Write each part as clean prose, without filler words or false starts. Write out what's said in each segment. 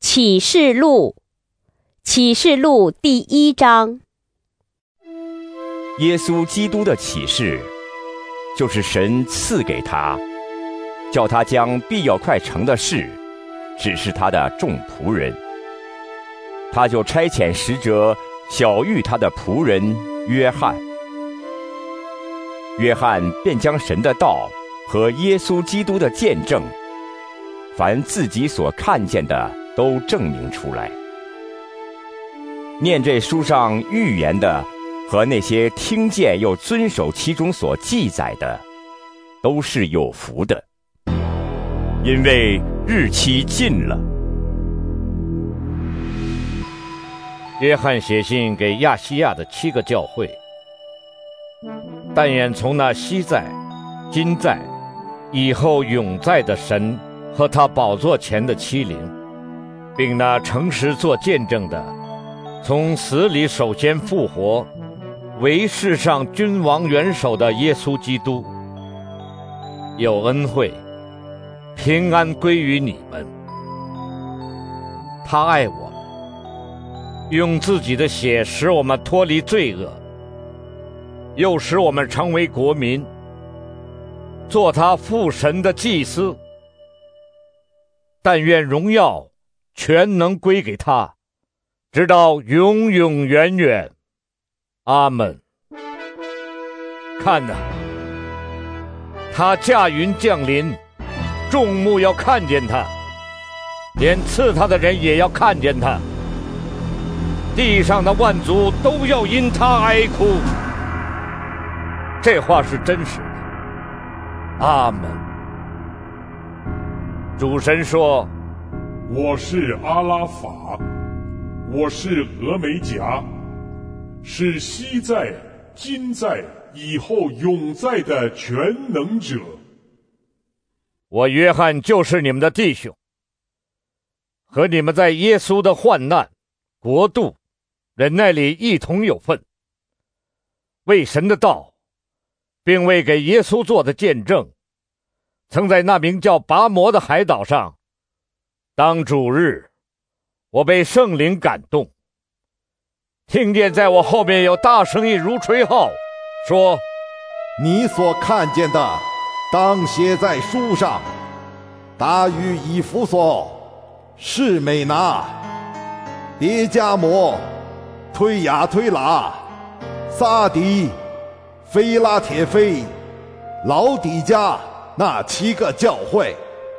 启示录第1章。 耶稣基督的启示，就是神赐给他，叫他将必要快成的事指示他的众仆人。他就差遣使者晓谕他的仆人约翰。约翰便将神的道和耶稣基督的见证，凡自己所看见的都证明出来。念这书上预言的和那些听见又遵守其中所记载的，都是有福的，因为日期近了。 约翰写信给亚细亚的7个教会，但愿从那昔在、今在、以后永在的神和他宝座前的7灵，并那诚实做见证的，从死里首先复活，为世上君王元首的耶稣基督，有恩惠、平安归于你们。他爱我们，用自己的血使我们脱离罪恶，又使我们成为国民，做他父神的祭司。但愿荣耀全能归给他，直到永永远远。阿们。看哪，他驾云降临，众目要看见他，连刺他的人也要看见他，地上的万族都要因他哀哭。这话是真实的。阿们。主神说， 我是阿拉法，我是俄梅甲，是昔在、今在、以后永在的全能者。 我约翰就是你们的弟兄，和你们在耶稣的患难、国度、忍耐里一同有份，为神的道，并为给耶稣做的见证，曾在那名叫拔摩的海岛上，当主日，我被圣灵感动，听见在我后面有大声音如吹号，说： 你所看见的，当写在书上，达于以弗所、士美拿、别迦摩、推雅推拿、撒底、非拉铁非、老底嘉那7个教会。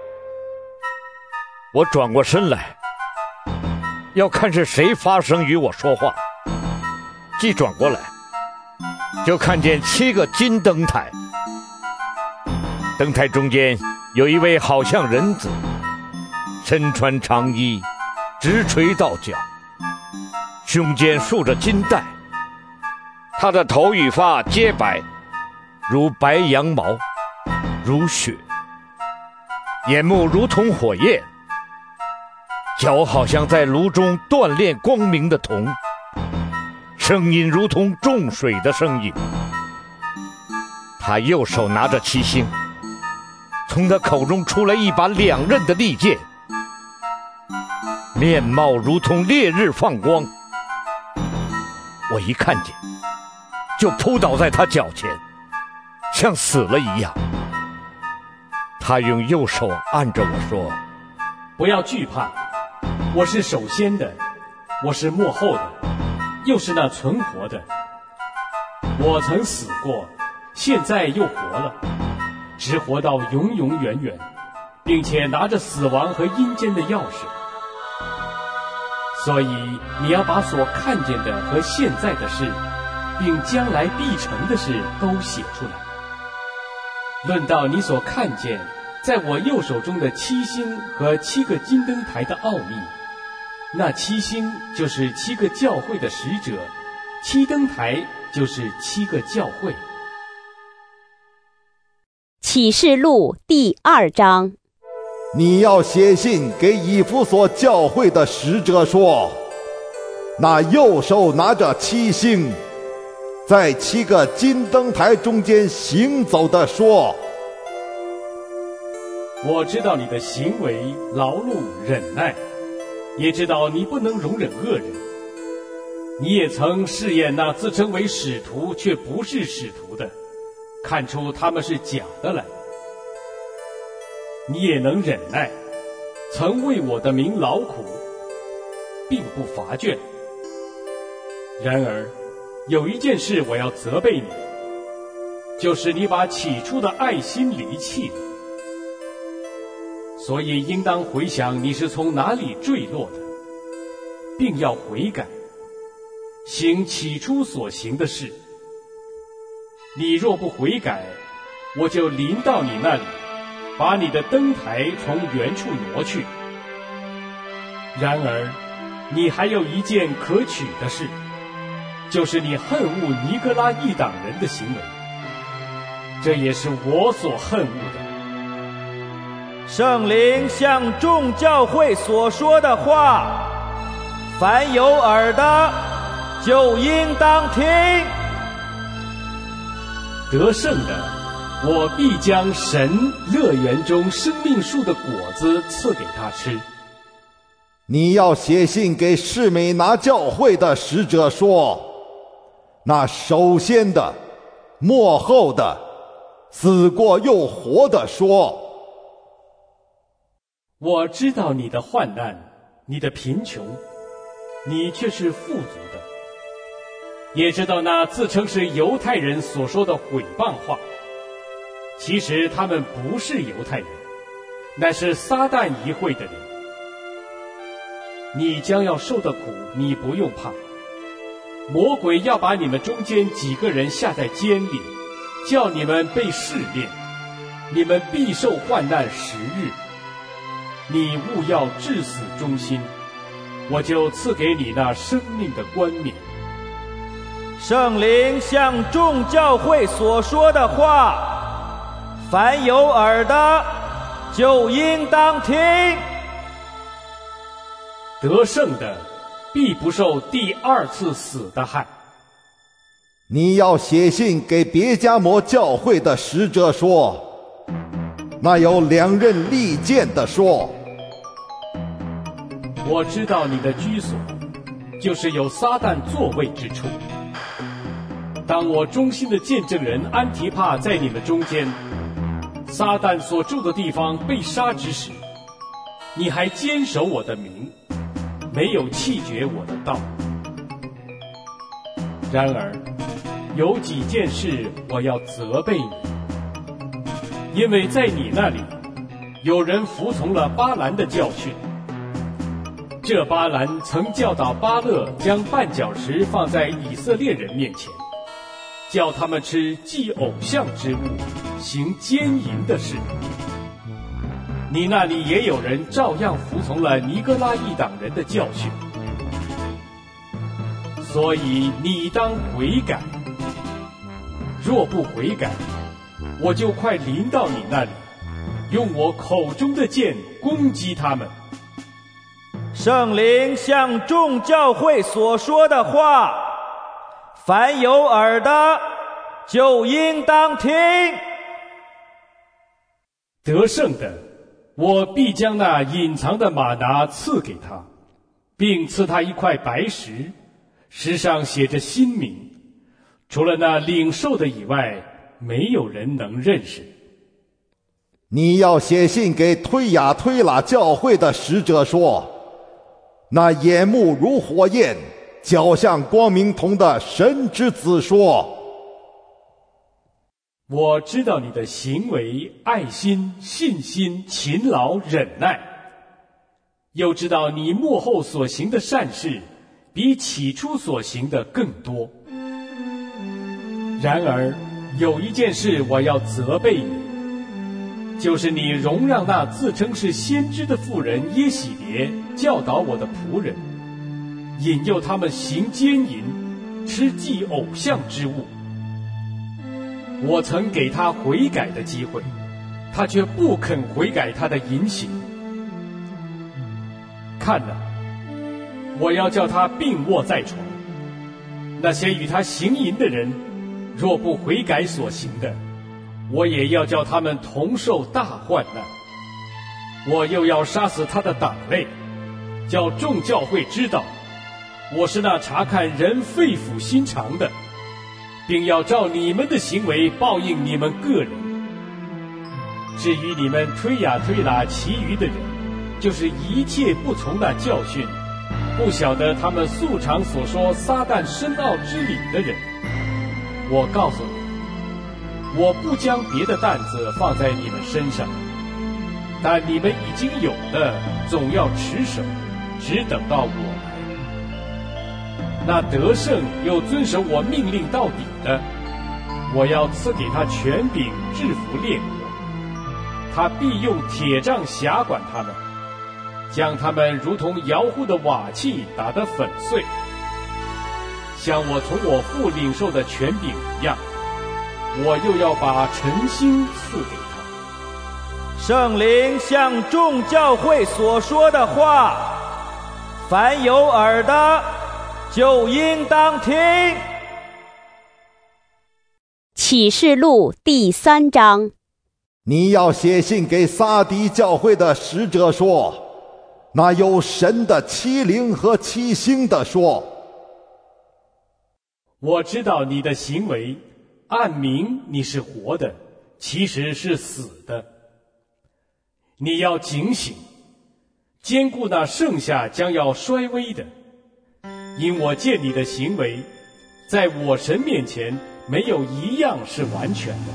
我转过身来，要看是谁发声与我说话。既转过来，就看见7个金灯台，灯台中间有一位好像人子，身穿长衣，直垂到脚，胸间束着金带，他的头与发皆白，如白羊毛，如雪，眼目如同火焰，脚好像在炉中锻炼光明的铜，声音如同众水的声音。他右手拿着7星，从他口中出来一把2刃的利剑，面貌如同烈日放光。我一看见，就扑倒在他脚前，像死了一样。他用右手按着我说： 不要惧怕，我是首先的，我是末后的，又是那存活的。我曾死过，现在又活了，直活到永永远远，并且拿着死亡和阴间的钥匙。所以你要把所看见的和现在的事，并将来必成的事都写出来。论到你所看见在我右手中的7星和7个金灯台的奥秘，那7星就是7个教会的使者，7灯台就是7个教会。 启示录第2章。 你要写信给以弗所教会的使者说，那右手拿着7星，在7个金灯台中间行走的说： 我知道你的行为、劳碌、忍耐， 也知道你不能容忍恶人。你也曾试验那自称为使徒却不是使徒的，看出他们是假的来。你也能忍耐，曾为我的名劳苦，并不乏倦。然而有一件事我要责备你，就是你把起初的爱心离弃了。所以应当回想你是从哪里坠落的，并要悔改，行起初所行的事。你若不悔改，我就临到你那里，把你的灯台从原处挪去。然而你还有一件可取的事，就是你恨恶尼哥拉一党人的行为，这也是我所恨恶的。 圣灵向众教会所说的话，凡有耳的就应当听。 得胜的，我必将神乐园中生命树的果子赐给他吃。 你要写信给士美拿教会的使者说，那首先的、末后的、死过又活的说， 我知道你的患难，你的贫穷，你却是富足的。也知道那自称是犹太人所说的毁谤话，其实他们不是犹太人，乃是撒旦一会的人。你将要受的苦，你不用怕。魔鬼要把你们中间几个人下在监里，叫你们被试炼，你们必受患难10日。你务要至死忠心，我就赐给你那生命的冠冕。 圣灵向众教会所说的话，凡有耳的就应当听。 得胜的必不受第二次死的害。 你要写信给别迦摩教会的使者说，那有2刃利剑的说， 我知道你的居所，就是有撒旦座位之处。当我忠心的见证人安提帕在你们中间，撒旦所住的地方被杀之时，你还坚守我的名，没有弃绝我的道。然而有几件事我要责备你，因为在你那里有人服从了巴兰的教训。这巴兰曾教导巴勒将绊脚石放在以色列人面前，叫他们吃祭偶像之物，行奸淫的事。你那里也有人照样服从了尼哥拉一党人的教训，所以你当悔改。若不悔改，我就快临到你那里，用我口中的剑攻击他们。 圣灵向众教会所说的话，凡有耳的就应当听。 得胜的，我必将那隐藏的玛拿赐给他，并赐他一块白石，石上写着新名，除了那领受的以外，没有人能认识。 你要写信给推雅推拉教会的使者说，那眼目如火焰、脚像光明铜的神之子说， 我知道你的行为、爱心、信心、勤劳、忍耐，又知道你幕后所行的善事比起初所行的更多。然而有一件事我要责备你，就是你容让那自称是先知的妇人耶洗别教导我的仆人，引诱他们行奸淫，吃祭偶像之物。我曾给他悔改的机会，他却不肯悔改他的淫行。看哪，我要叫他病卧在床。那些与他行淫的人，若不悔改所行的，我也要叫他们同受大患难。我又要杀死他的党类， 叫众教会知道，我是那查看人肺腑心肠的，并要照你们的行为报应你们个人。至于你们推雅推拿其余的人，就是一切不从那教训，不晓得他们素常所说撒旦深奥之理的人，我告诉你，我不将别的担子放在你们身上，但你们已经有的，总要持守，只等到我来。那得胜又遵守我命令到底的，我要赐给他权柄制服列国，他必用铁杖辖管他们，将他们如同窑户的瓦器打得粉碎，像我从我父领受的权柄一样，我又要把晨星赐给他。 圣灵向众教会所说的话，凡有耳的，就应当听。 启示录第3章。 你要写信给撒狄教会的使者说，那有神的7灵和7星的说， 我知道你的行为，暗明你是活的，其实是死的。你要警醒，兼顾那剩下将要衰微的，因我见你的行为，在我神面前没有一样是完全的。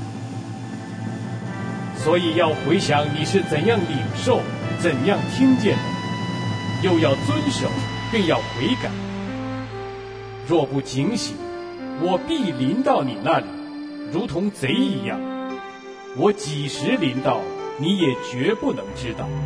所以要回想你是怎样领受，怎样听见的，又要遵守，并要悔改。若不警醒，我必临到你那里，如同贼一样。我几时临到，你也绝不能知道。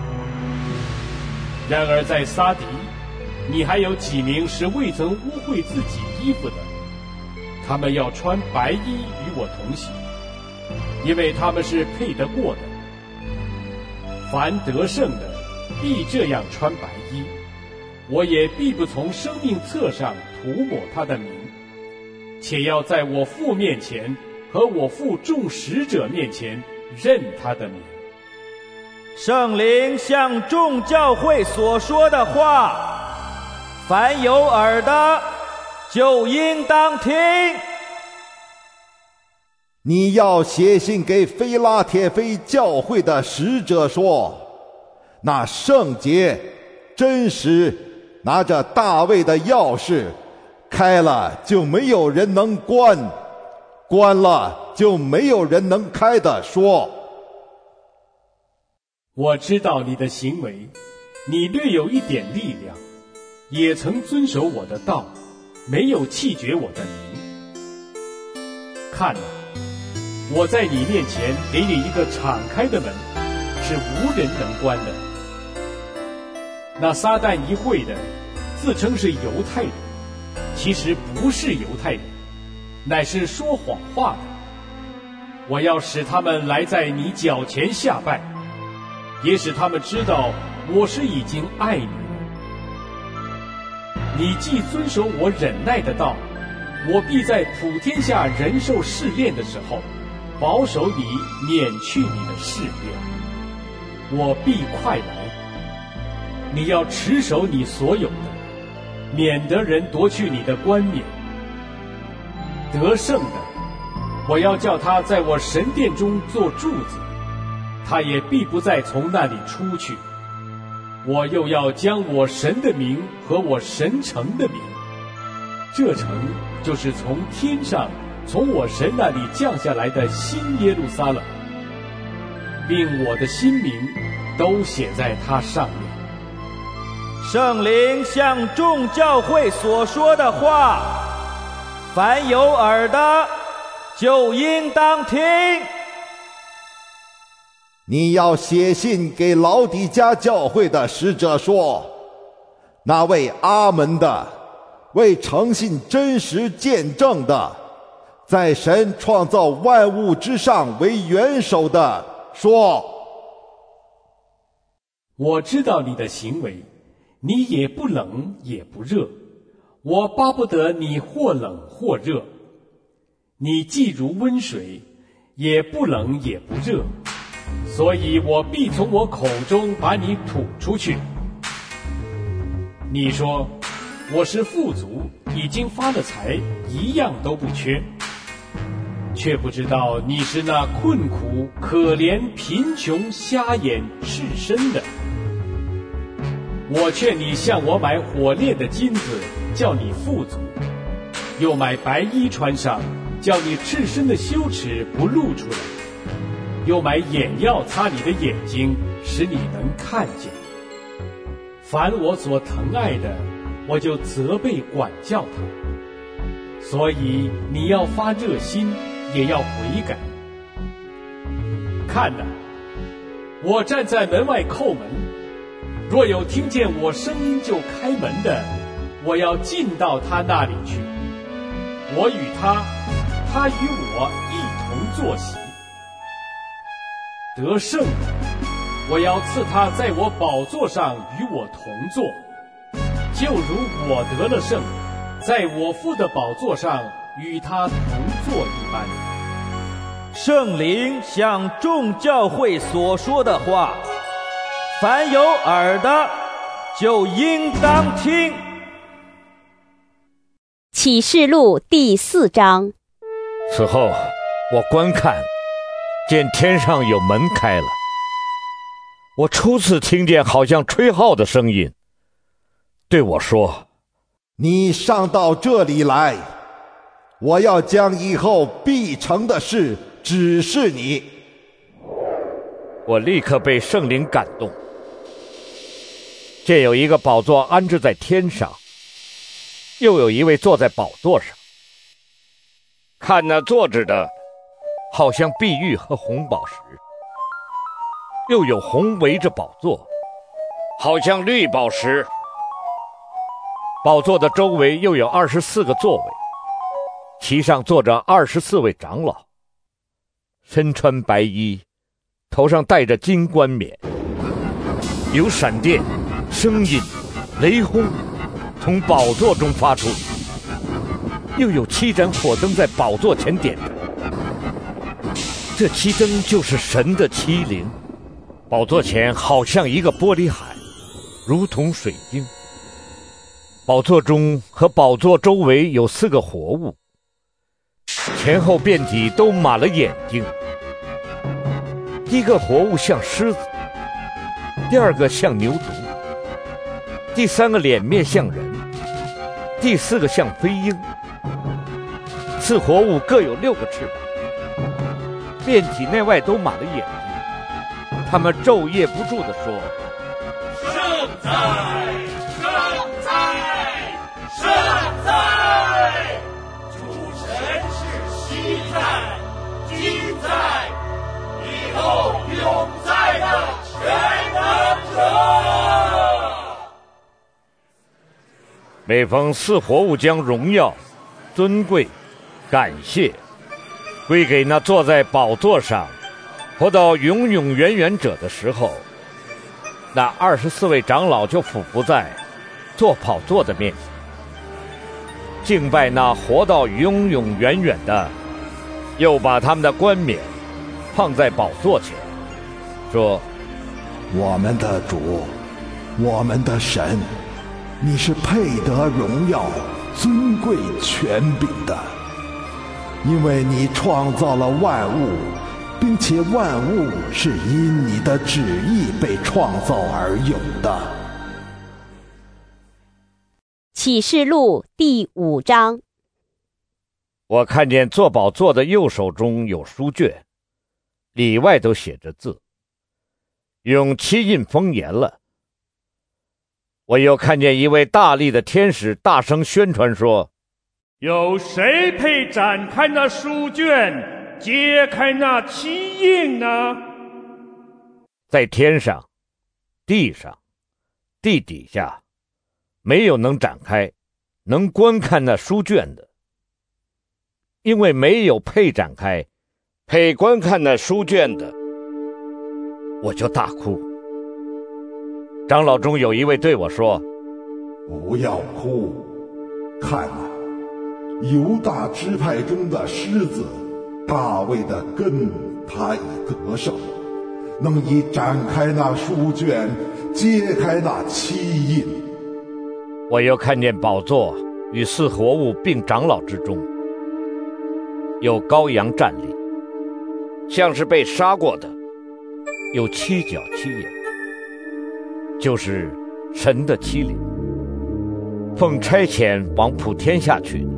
然而在撒狄，你还有几名是未曾污秽自己衣服的，他们要穿白衣与我同行，因为他们是配得过的。凡得胜的，必这样穿白衣，我也必不从生命册上涂抹他的名，且要在我父面前和我父众使者面前认他的名。 圣灵向众教会所说的话，凡有耳的，就应当听。 你要写信给非拉铁非教会的使者说，那圣洁真实拿着大卫的钥匙，开了就没有人能关，关了就没有人能开的说， 我知道你的行为，你略有一点力量，也曾遵守我的道，没有弃绝我的名。看啊，我在你面前给你一个敞开的门，是无人能关的。那撒旦一会的，自称是犹太人，其实不是犹太人，乃是说谎话的。我要使他们来在你脚前下拜，也使他们知道我是已经爱你了。你既遵守我忍耐的道，我必在普天下人受试炼的时候，保守你，免去你的试炼。我必快来，你要持守你所有的，免得人夺去你的冠冕。得胜的，我要叫他在我神殿中做柱子，他也必不再从那里出去。我又要将我神的名和我神城的名，这城就是从天上从我神那里降下来的新耶路撒冷，并我的新名都写在它上面。 圣灵向众教会所说的话，凡有耳的，就应当听。 你要写信给老底嘉教会的使者说，那位阿门的，为诚信真实见证的，在神创造万物之上为元首的说， 我知道你的行为，你也不冷也不热，我巴不得你或冷或热。你既如温水，也不冷也不热，所以我必从我口中把你吐出去。 你说我是富足，已经发了财，一样都不缺，却不知道你是那困苦、可怜、贫穷、瞎眼、赤身的。我劝你向我买火炼的金子，叫你富足；又买白衣穿上，叫你赤身的羞耻不露出来；又买眼药擦你的眼睛，使你能看见。凡我所疼爱的，我就责备管教他。所以你要发热心，也要悔改。看哪，我站在门外叩门，若有听见我声音就开门的，我要进到他那里去，我与他，他与我一同坐席。得胜的，我要赐他在我宝座上与我同坐，就如我得了胜，在我父的宝座上与他同坐一般。 圣灵向众教会所说的话，凡有耳的，就应当听。 启示录第4章。 此后，我观看，见天上有门开了。我初次听见好像吹号的声音，对我说：“ 你上到这里来，我要将以后必成的事指示你。” 我立刻被圣灵感动，见有一个宝座安置在天上，又有一位坐在宝座上。看那坐着的，好像碧玉和红宝石，又有红围着宝座，好像绿宝石。宝座的周围又有24个座位，其上坐着24位长老，身穿白衣，头上戴着金冠冕。有闪电、声音、雷轰从宝座中发出，又有7盏火灯在宝座前点着。这7灯就是神的7灵。宝座前好像一个玻璃海，如同水晶。宝座中和宝座周围有4个活物，前后遍体都满了眼睛。第一个活物像狮子，第2个像牛犊，第3个脸面像人，第4个像飞鹰。4活物各有6个翅膀，遍体内外都满了眼睛。他们昼夜不住地说：“ 圣哉，圣哉，圣哉！主神是昔在、今在、以后永在的全能者。” 每逢4活物将荣耀、尊贵、感谢归给那坐在宝座上活到永永远远者的时候，那24位长老就俯伏在坐宝座的面前，敬拜那活到永永远远的，又把他们的冠冕放在宝座前，说：“ 我们的主，我们的神，你是配得荣耀、尊贵、权柄的，因为你创造了万物，并且万物是因你的旨意被创造而有的。” 启示录第5章。 我看见坐宝座的右手中有书卷，里外都写着字，用漆印封严了。我又看见一位大力的天使大声宣传说：“ 有谁配展开那书卷，揭开那漆印呢？” 在天上、地上、地底下，没有能展开、能观看那书卷的，因为没有配展开、配观看那书卷的。我就大哭。长老中有一位对我说：“ 不要哭，看啊，犹大支派中的狮子大卫的根，他已得胜，能以展开那书卷，揭开那漆印。 我又看见宝座与四活物并长老之中，有羔羊站立，像是被杀过的，有七角七眼，就是神的七灵，奉差遣往普天下去的。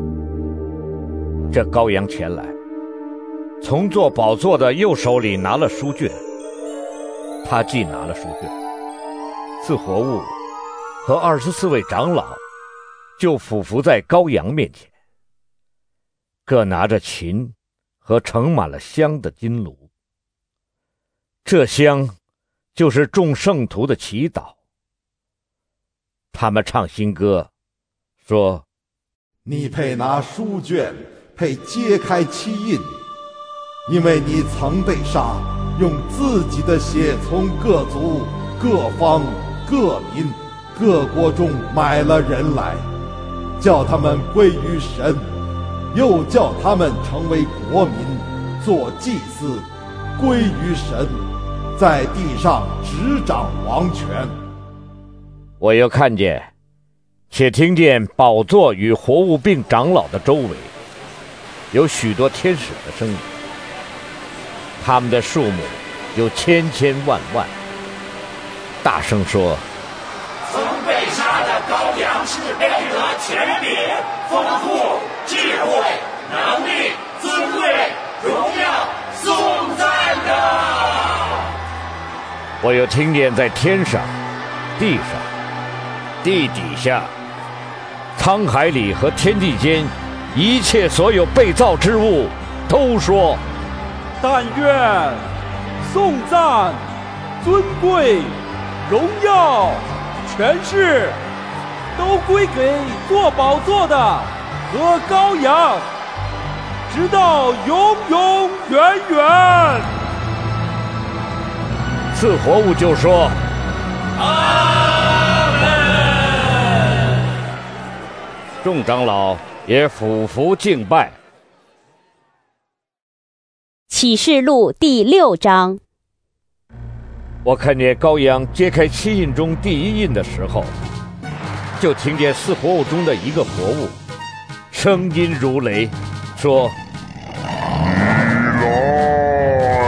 这羔羊前来，从坐宝座的右手里拿了书卷，他既拿了书卷，四活物和24位长老就俯伏在羔羊面前，各拿着琴和盛满了香的金炉。这香就是众圣徒的祈祷。他们唱新歌，说： 你配拿书卷，配揭开七印，因为你曾被杀，用自己的血从各族、各方、各民、各国中买了人来，叫他们归于神，又叫他们成为国民，做祭司，归于神，在地上执掌王权。 我又看见，且听见宝座与活物并长老的周围有许多天使的声音，他们的数目有千千万万，大声说： 曾被杀的羔羊是配得权柄、丰富、智慧、能力、尊贵、荣耀、颂赞的。 我又听见在天上、地上、地底下、沧海里和天地间一切所有被造之物都说： 但愿颂赞、尊贵、荣耀、权势都归给坐宝座的和羔羊，直到永永远远。 四活物就说： 阿门。 众长老也俯伏敬拜。 启示录第6章。 我看见羔羊揭开七印中第一印的时候，就听见四活物中的一个活物声音如雷，说： 你来！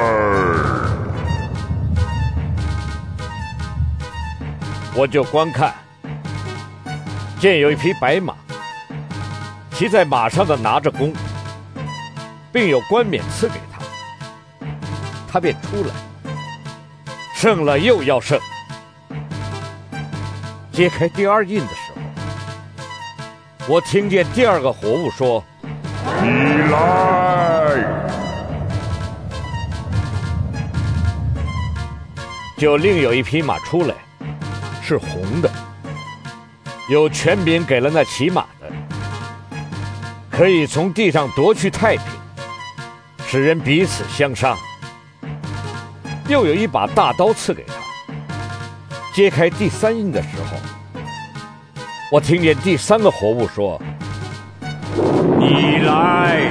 我就观看，见有一匹白马，骑在马上的拿着弓，并有冠冕赐给他，他便出来，胜了又要胜。揭开第二印的时候，我听见第二个活物说： 你来！ 就另有一匹马出来，是红的，有权柄给了那骑马的，可以从地上夺去太平，使人彼此相伤。又有一把大刀赐给他。揭开第三印的时候，我听见第三个活物说： 你来！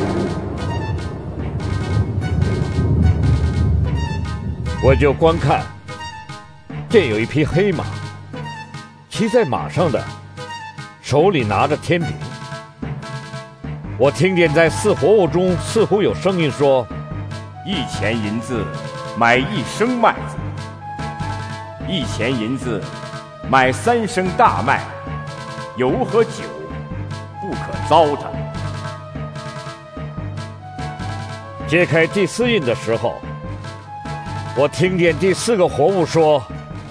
我就观看，见有一匹黑马，骑在马上的手里拿着天平。我听见在四活物中似乎有声音说 ：1钱银子买1升麦子，1钱银子买3升大麦，油和酒不可糟蹋。 揭开第四印的时候，我听见第四个活物说：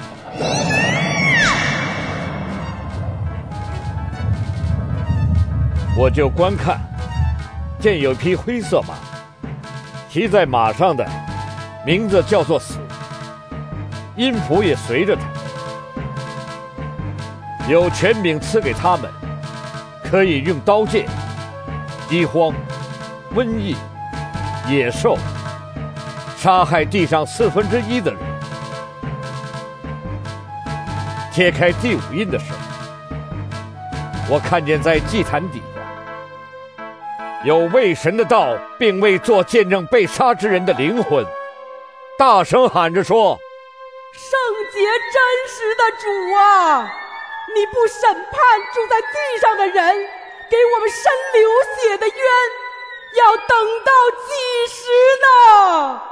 我就观看，见有匹灰色马，骑在马上的名字叫做死，音符也随着他，有权柄赐给他们，可以用刀剑、饥荒、瘟疫、野兽杀害地上1/4的人。揭开第5印的时候，我看见在祭坛底下有为神的道并为做见证被杀之人的灵魂，大声喊着说： 圣洁真实的主啊， 你不审判住在地上的人，给我们伸流血的冤，要等到几时呢？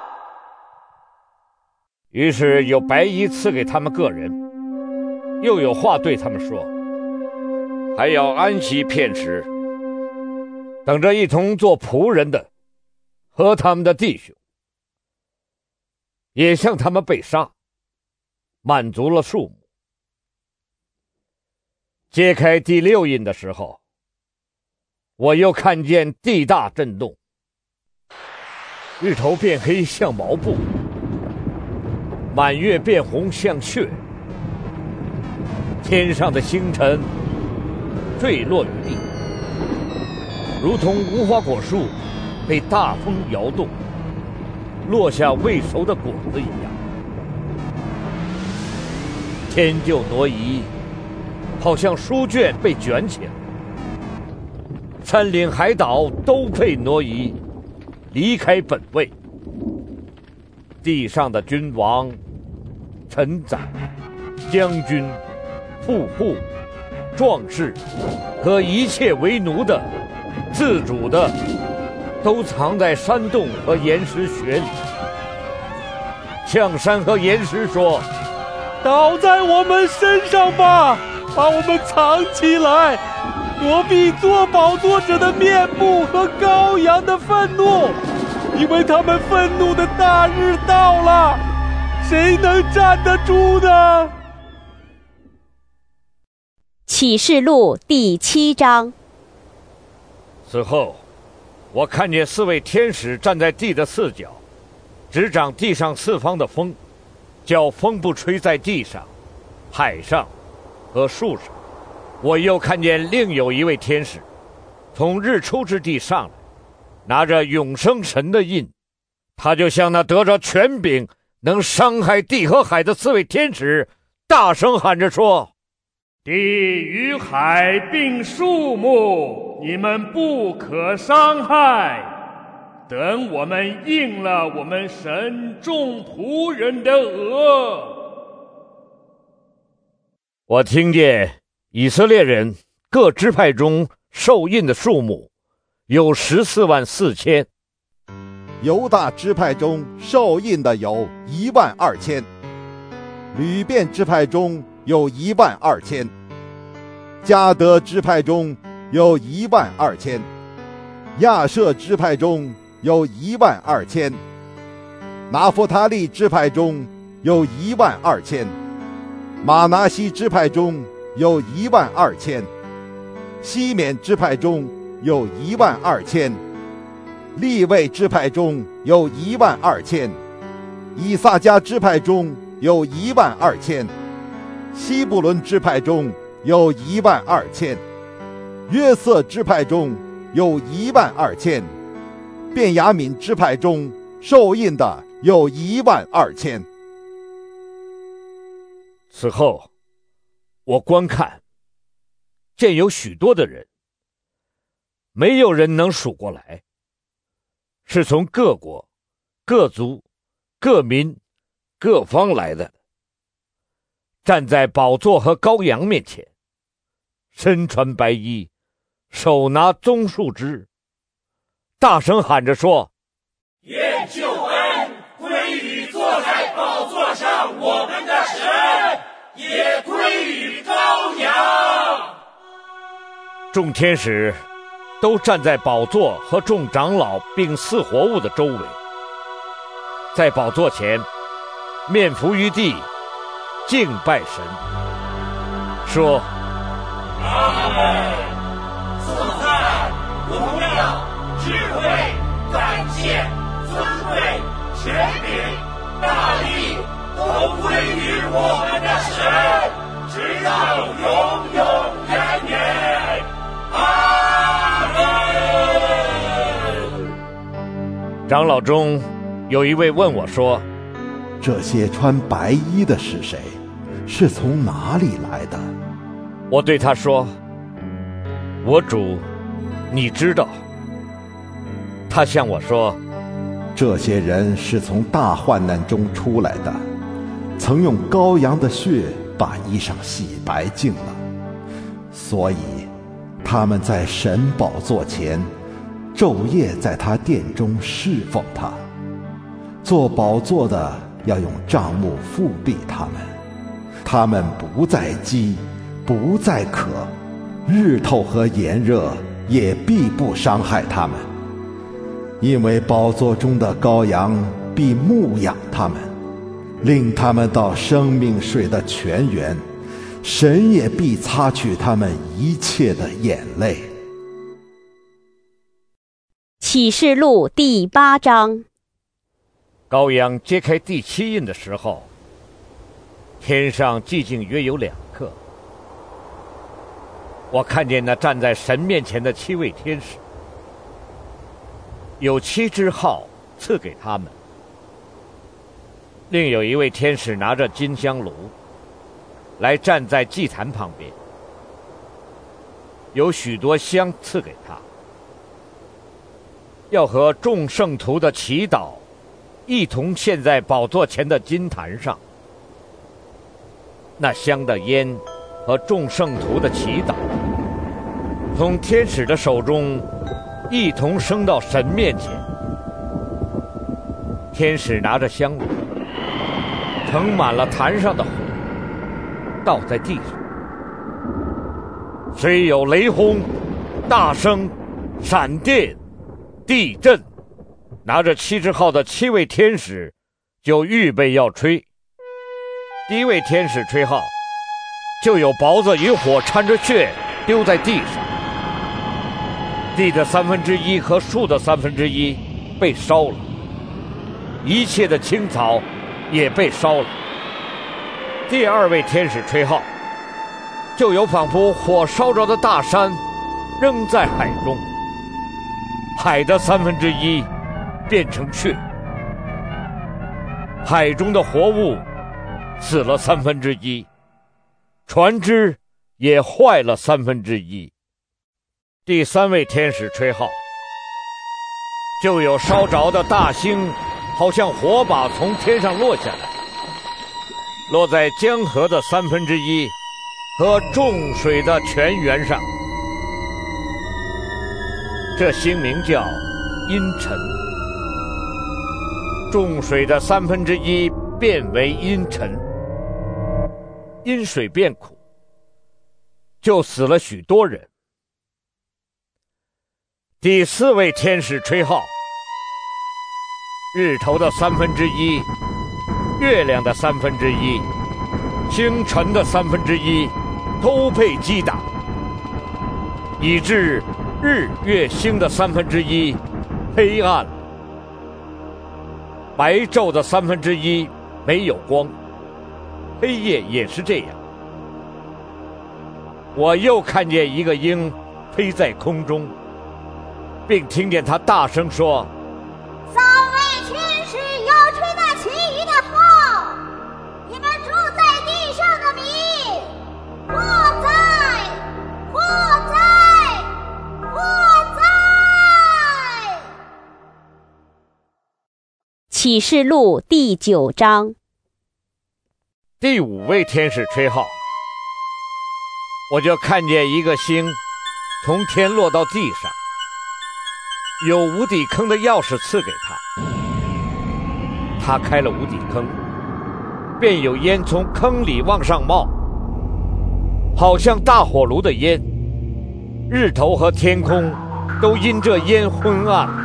于是有白衣赐给他们个人，又有话对他们说，还要安息片时，等着一同做仆人的和他们的弟兄，也向他们被杀，满足了数目。揭开第6印的时候，我又看见地大震动，日头变黑像毛布，满月变红像血，天上的星辰坠落于地，如同无花果树被大风摇动，落下未熟的果子一样。天就挪移，好像书卷被卷起来，山岭海岛都被挪移，离开本位。地上的君王、臣宰、将军、富户、壮士和一切为奴的、自主的，都藏在山洞和岩石穴里。象山和岩石说： 倒在我们身上吧，把我们藏起来，躲避做宝座者的面目和羔羊的愤怒，因为他们愤怒的大日到了，谁能站得住呢？ 启示录第7章。 此后，我看见4位天使站在地的4角，执掌地上4方的风，叫风不吹在地上、海上和树上。我又看见另有一位天使从日出之地上来，拿着永生神的印，他就向那得着权柄能伤害地和海的4位天使大声喊着说： 地与海并树木，你们不可伤害，等我们应了我们神众仆人的额。 我听见以色列人各支派中受印的数目有14万4千， 犹大支派中受印的有1万2千，吕遍支派中有1万2千，迦得支派中有1万2千，亚设支派中有1万2千，拿弗他利支派中有1万2千，马拿西支派中有1万2千，西缅支派中有1万2千，利未支派中有1万2千，以撒迦支派中有1万2千，西布伦支派中有1万2千，约瑟支派中有1万2千，便雅悯支派中受印的有1万2千。 此后，我观看，见有许多的人，没有人能数过来，是从各国、各族、各民、各方来的，站在宝座和羔羊面前，身穿白衣，手拿棕树枝，大声喊着说： 愿救恩归于坐在宝座上我们的神，也归于羔羊。 众天使都站在宝座和众长老并4活物的周围，在宝座前面伏于地，敬拜神，说： 阿们！颂赞、荣耀、智慧、感谢、尊贵、权柄、大力，都归于我们的神，直到永永远远。阿们！ 长老中有一位问我说： 这些穿白衣的是谁？是从哪里来的？ 我对他说：我主，你知道。他向我说： 这些人是从大患难中出来的，曾用羔羊的血把衣裳洗白净了， 所以他们在神宝座前昼夜在他殿中侍奉他。做宝座的要用帐幕覆庇他们，他们不再饥，不再渴，日头和炎热也必不伤害他们，因为宝座中的羔羊必牧养他们，领他们到生命水的泉源，神也必擦去他们一切的眼泪。 启示录第8章。 羔羊揭开第7印的时候，天上寂静约有2刻。我看见那站在神面前的7位天使，有7支号赐给他们。另有一位天使拿着金香炉来站在祭坛旁边，有许多香赐给他，要和众圣徒的祈祷一同献在宝座前的金坛上。那香的烟和众圣徒的祈祷从天使的手中一同升到神面前。天使拿着香炉盛满了坛上的火，倒在地上。虽有雷轰、大声、闪电、地震，拿着7支号的7位天使就预备要吹。第一位天使吹号，就有雹子与火掺着血丢在地上，地的1/3和树的1/3被烧了，一切的青草也被烧了。第二位天使吹号，就有仿佛火烧着的大山扔在海中，海的1/3变成血，海中的活物死了1/3，船只也坏了1/3。第3位天使吹号，就有烧着的大星好像火把从天上落下来，落在江河的1/3和众水的泉源上。这星名叫阴沉，众水的1/3变为阴沉，因水变苦，就死了许多人。第4位天使吹号，日头的1/3，月亮的1/3，星辰的1/3都被击打，以致日月星的1/3黑暗了，白昼的1/3没有光，黑夜也是这样。我又看见一个鹰飞在空中，并听见他大声说 ：“3位天使要吹那其余的号，你们住在地上的民，祸哉！祸哉！祸哉！” 启示录第9章。 第5位天使吹号，我就看见一个星从天落到地上，有无底坑的钥匙赐给他。他开了无底坑，便有烟从坑里往上冒，好像大火炉的烟，日头和天空都因这烟昏暗了。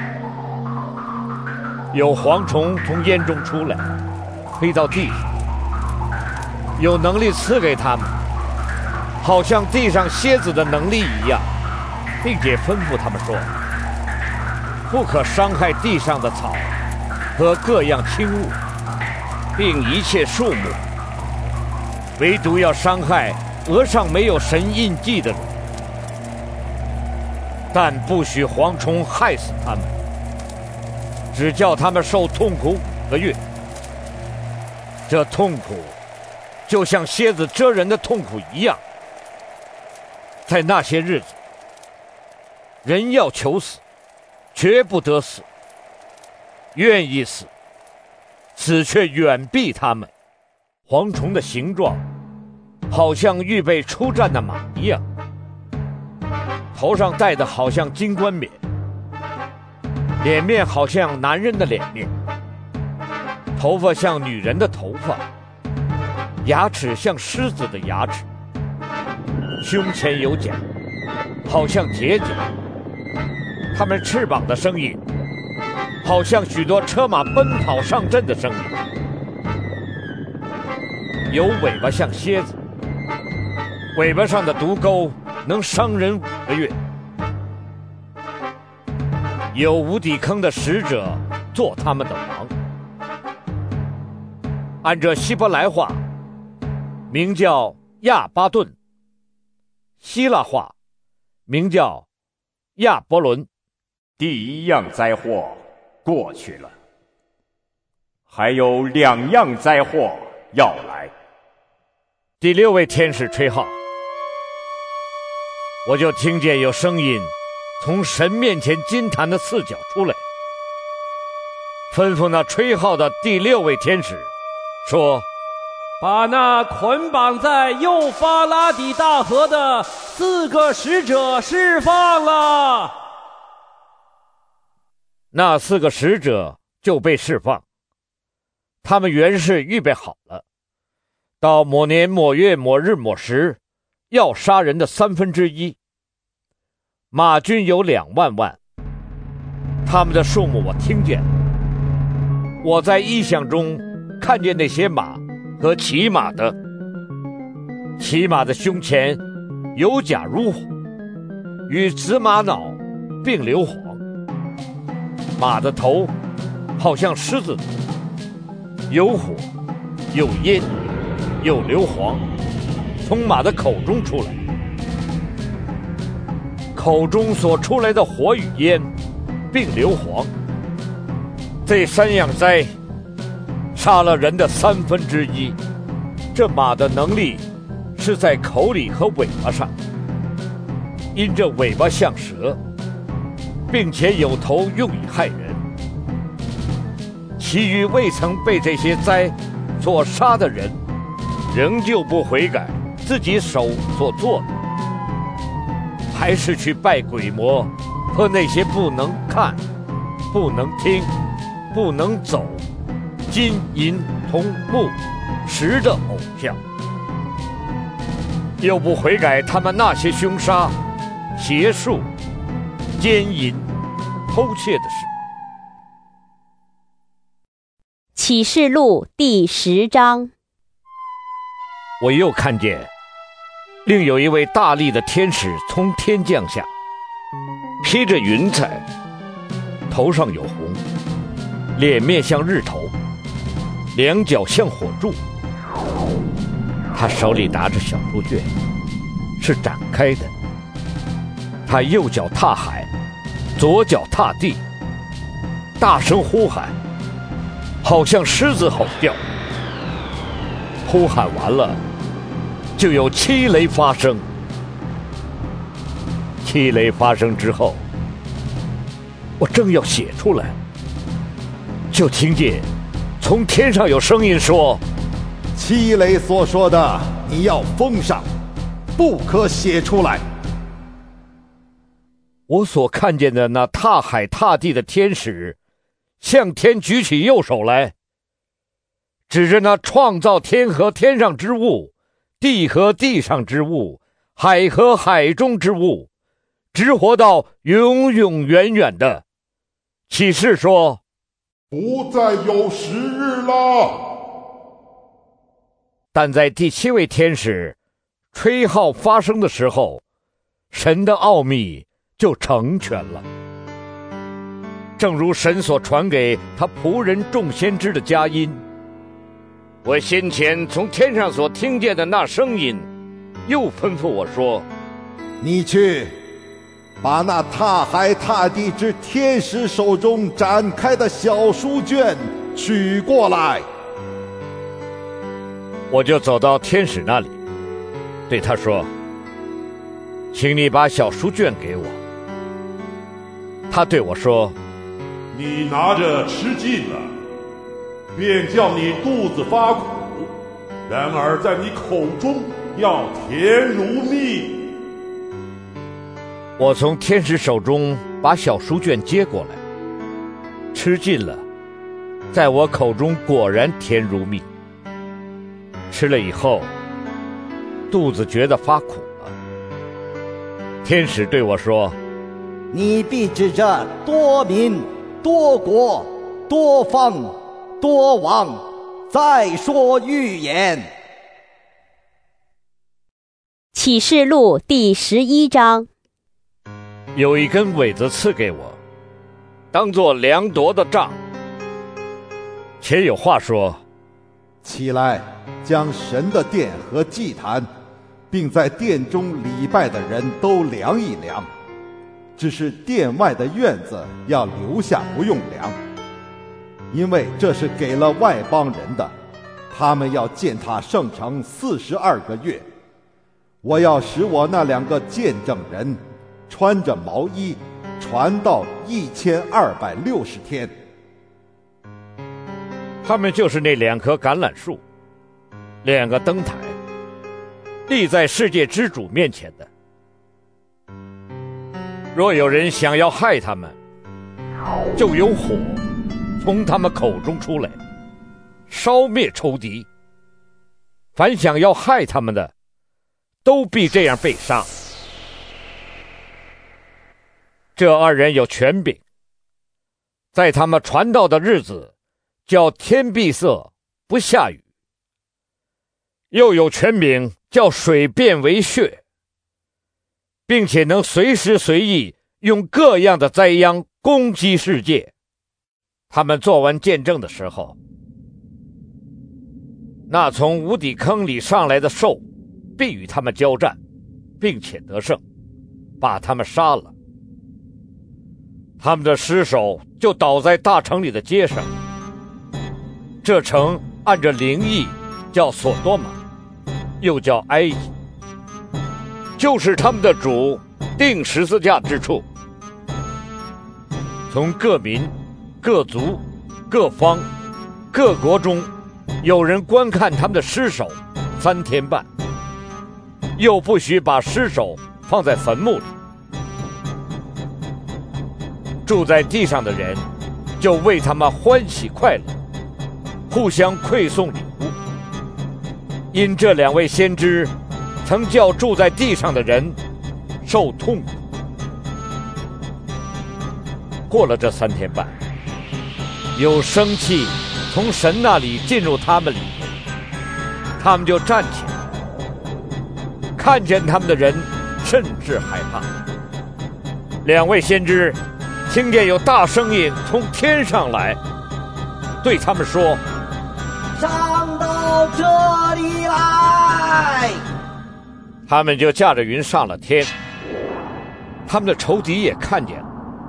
有蝗虫从烟中出来，飞到地上，有能力赐给他们，好像地上蝎子的能力一样，并且吩咐他们说：不可伤害地上的草和各样轻物，并一切树木，唯独要伤害额上没有神印记的人，但不许蝗虫害死他们，只叫他们受痛苦5个月。这痛苦就像蝎子蛰人的痛苦一样。在那些日子，人要求死，绝不得死；愿意死，死却远避他们。蝗虫的形状好像预备出战的马一样，头上戴的好像金冠冕，脸面好像男人的脸面，头发像女人的头发，牙齿像狮子的牙齿，胸前有甲，好像铁甲。他们翅膀的声音，好像许多车马奔跑上阵的声音。有尾巴像蝎子，尾巴上的毒钩能伤人5个月。有无底坑的使者做他们的王，按着希伯来话名叫亚巴顿，希腊话名叫亚伯伦。 第一样灾祸过去了，还有2样灾祸要来。 第6位天使吹号，我就听见有声音从神面前金坛的4角出来，吩咐那吹号的第6位天使说： 把那捆绑在幼发拉底大河的4个使者释放了。 那4个使者就被释放，他们原是预备好了，到某年某月某日某时要杀人的1/3。马军有2万万，他们的数目我听见了。我在异象中看见那些马和骑马的，骑马的胸前有甲如火，与紫玛瑙并硫磺。马的头好像狮子头，有火，有烟，有硫磺，从马的口中出来。口中所出来的火与烟，并硫磺，这3样灾杀了人的1/3。这马的能力是在口里和尾巴上，因这尾巴像蛇，并且有头用以害人。其余未曾被这些灾所杀的人，仍旧不悔改自己手所做的，还是去拜鬼魔和那些不能看、不能听、不能走、金银铜木石的偶像，又不悔改他们那些凶杀、邪术、奸淫、偷窃的事。 启示录第10章。 我又看见另有一位大力的天使从天降下，披着云彩，头上有红，脸面像日头，2脚像火柱。他手里拿着小书卷，是展开的。他右脚踏海，左脚踏地，大声呼喊，好像狮子吼叫。呼喊完了，就有7雷发生。7雷发生之后，我正要写出来，就听见从天上有声音说： 7雷所说的你要封上，不可写出来。 我所看见的那踏海踏地的天使，向天举起右手来，指着那创造天和天上之物，地和地上之物，海和海中之物，直活到永永远远的，启示说： 不再有时日了。 但在第7位天使吹号发声的时候，神的奥秘就成全了，正如神所传给他仆人众先知的佳音。我先前从天上所听见的那声音，又吩咐我说： 你去把那踏海踏地之天使手中展开的小书卷取过来。 我就走到天使那里，对他说：请你把小书卷给我。他对我说： 你拿着吃尽了，便叫你肚子发苦，然而在你口中要甜如蜜。 我从天使手中把小书卷接过来，吃尽了，在我口中果然甜如蜜。吃了以后，肚子觉得发苦了。天使对我说： 你必指着多民、多国、多方、多王再说预言。 启示录第11章。 有一根苇子赐给我，当作量夺的杖。且有话说： 起来，将神的殿和祭坛，并在殿中礼拜的人都量一量。只是殿外的院子要留下不用量，因为这是给了外邦人的，他们要建塔圣城42个月。我要使我那2个见证人穿着毛衣传道1260天。 他们就是那2棵橄榄树，2个灯台，立在世界之主面前的。若有人想要害他们，就有火从他们口中出来，烧灭仇敌。凡想要害他们的，都必这样被杀。这2人有权柄，在他们传道的日子，叫天闭塞不下雨，又有权柄叫水变为血，并且能随时随意用各样的灾殃攻击世界。他们做完见证的时候，那从无底坑里上来的兽必与他们交战，并且得胜，把他们杀了。他们的尸首就倒在大城里的街上。这城按着灵意叫索多玛，又叫埃及，就是他们的主钉十字架之处。从各民、各族、各方、各国中，有人观看他们的尸首3天半，又不许把尸首放在坟墓里。住在地上的人就为他们欢喜快乐，互相馈送礼物，因这2位先知曾叫住在地上的人受痛苦。过了这3天半，有生气从神那里进入他们里面，他们就站起来，看见他们的人甚至害怕。2位先知听见有大声音从天上来，对他们说： 上到这里来。 他们就驾着云上了天，他们的仇敌也看见了。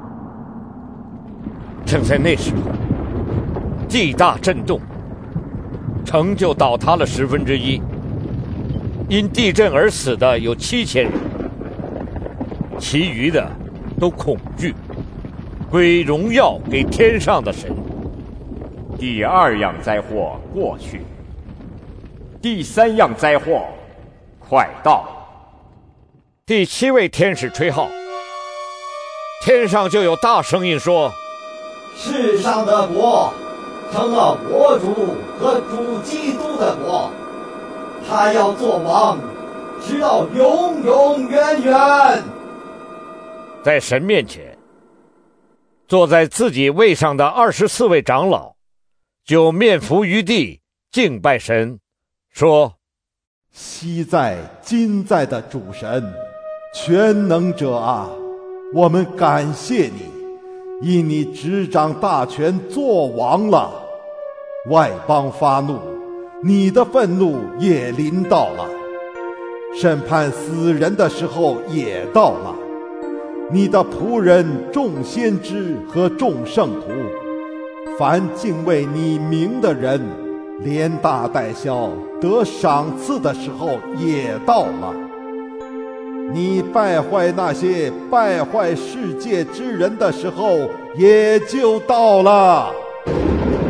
正在那时候，地大震动，城就倒塌了1/10，因地震而死的有7000人，其余的都恐惧，归荣耀给天上的神。 第2样灾祸过去，第3样灾祸快到。 第7位天使吹号，天上就有大声音说： 世上的国成了国主和主基督的国，他要做王，直到永永远远。 在神面前，坐在自己位上的24位长老就面伏于地敬拜神，说： 昔在今在的主神，全能者啊，我们感谢你，因你执掌大权做王了。外邦发怒，你的愤怒也临到了，审判死人的时候也到了。你的仆人众先知和众圣徒，凡敬畏你名的人，连大带小得赏赐的时候也到了。你败坏那些败坏世界之人的时候也就到了。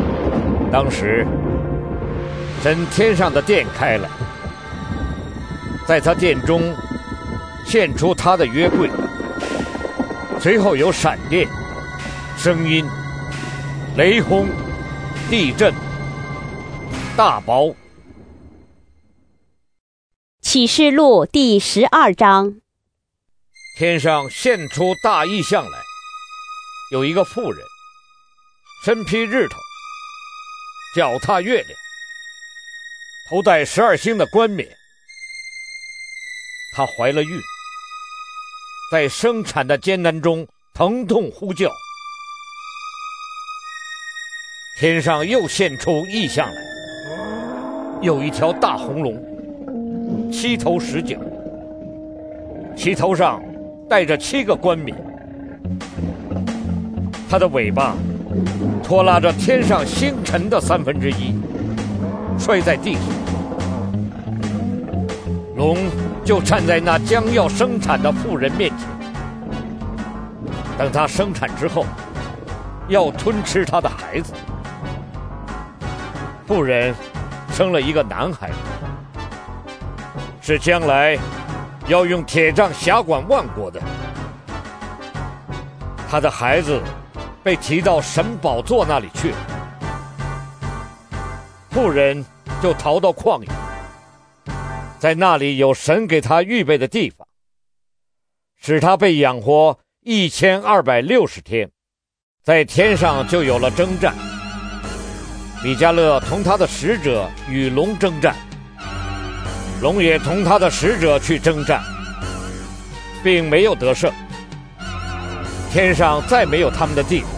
当时神天上的殿开了， 在他殿中献出他的约柜，随后有闪电、声音、雷轰、地震、大雹。 启示录第12章。 天上现出大异象来，有一个妇人，身披日头，脚踏月亮，头戴12星的冠冕。她怀了孕，在生产的艰难中疼痛呼叫。天上又现出异象来，有一条大红龙，7头10脚，其头上带着7个冠冕，它的尾巴拖拉着天上星辰的1/3，摔在地上。龙就站在那将要生产的妇人面前，等她生产之后，要吞吃她的孩子。妇人生了一个男孩子，是将来要用铁杖辖管万国的。他的孩子被提到神宝座那里去了，妇人就逃到旷野，在那里有神给他预备的地方，使他被养活1260天。在天上就有了征战，米迦勒同他的使者与龙征战，龙也同他的使者去征战，并没有得胜。天上再没有他们的地方。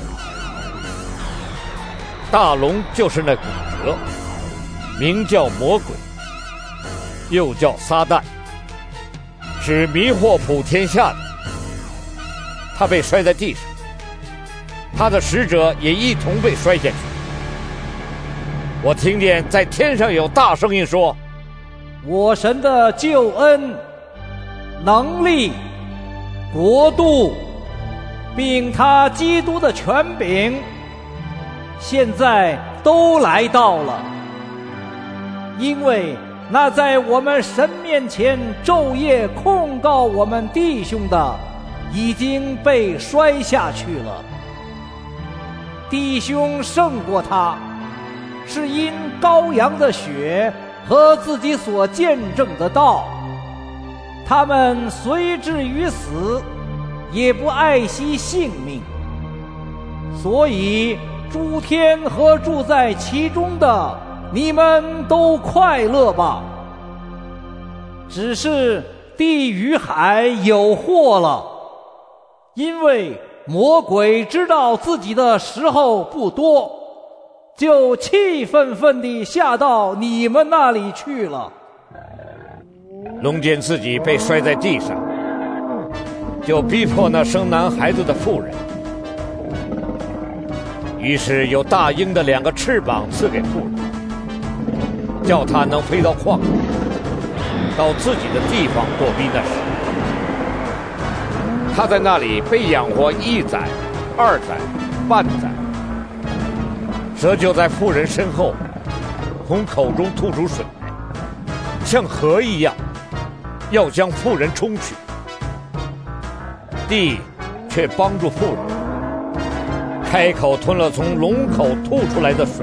大龙就是那骨折，名叫魔鬼，又叫撒旦，是迷惑普天下的。他被摔在地上，他的使者也一同被摔下去。我听见在天上有大声音说： 我神的救恩、能力、国度，并他基督的权柄，现在都来到了。因为那在我们神面前昼夜控告我们弟兄的，已经被摔下去了。弟兄胜过他，是因羔羊的血和自己所见证的道。他们虽至于死，也不爱惜性命。所以诸天和住在其中的，你们都快乐吧。只是地与海有祸了，因为魔鬼知道自己的时候不多，就气愤愤地下到你们那里去了。 龙见自己被摔在地上，就逼迫那生男孩子的妇人。于是有大鹰的2个翅膀赐给妇人，叫他能飞到旷野，到自己的地方躲避那时。他在那里被养活1载、2载、半载。蛇就在妇人身后，从口中吐出水来，像河一样，要将妇人冲去。地却帮助妇人，开口吞了从龙口吐出来的水。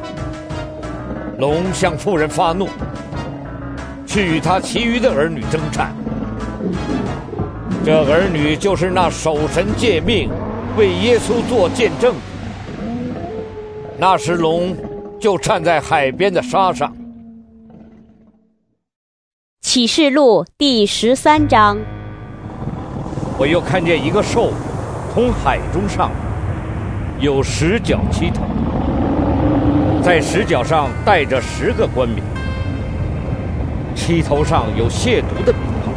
龙向妇人发怒，去与他其余的儿女征战。这儿女就是那守神诫命、为耶稣做见证的。那时龙就站在海边的沙上。 启示录第13章。 我又看见一个兽从海中上，有10角7头，在10角上带着10个冠冕，7头上有亵渎的名号。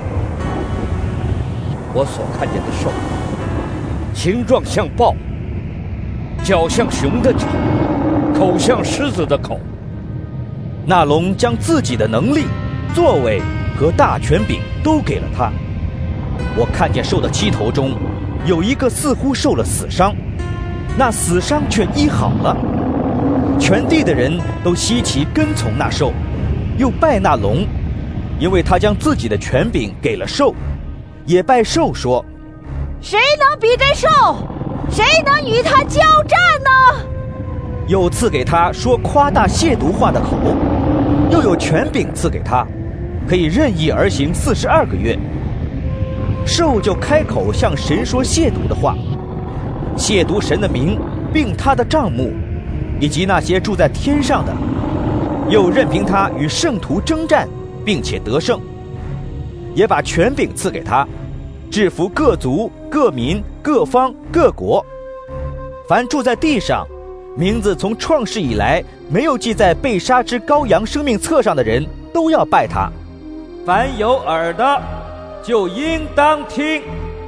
我所看见的兽，形状像豹，脚像熊的脚，口像狮子的口。 那龙将自己的能力、作为和大权柄都给了他。我看见兽的7头中，有一个似乎受了死伤，那死伤却医好了。全地的人都稀奇跟从那兽，又拜那龙， 因为他将自己的权柄给了兽，也拜兽说： 谁能比这兽？谁能与他交战呢？ 又赐给他说夸大亵渎话的口，又有权柄赐给他，可以任意而行42个月。兽就开口向神说亵渎的话，亵渎神的名，并他的帐幕，以及那些住在天上的，又任凭他与圣徒征战，并且得胜，也把权柄赐给他，制服各族、各民、各方、各国。凡住在地上，名字从创世以来没有记在被杀之羔羊生命册上的人，都要拜他。 凡有耳的，就应当听。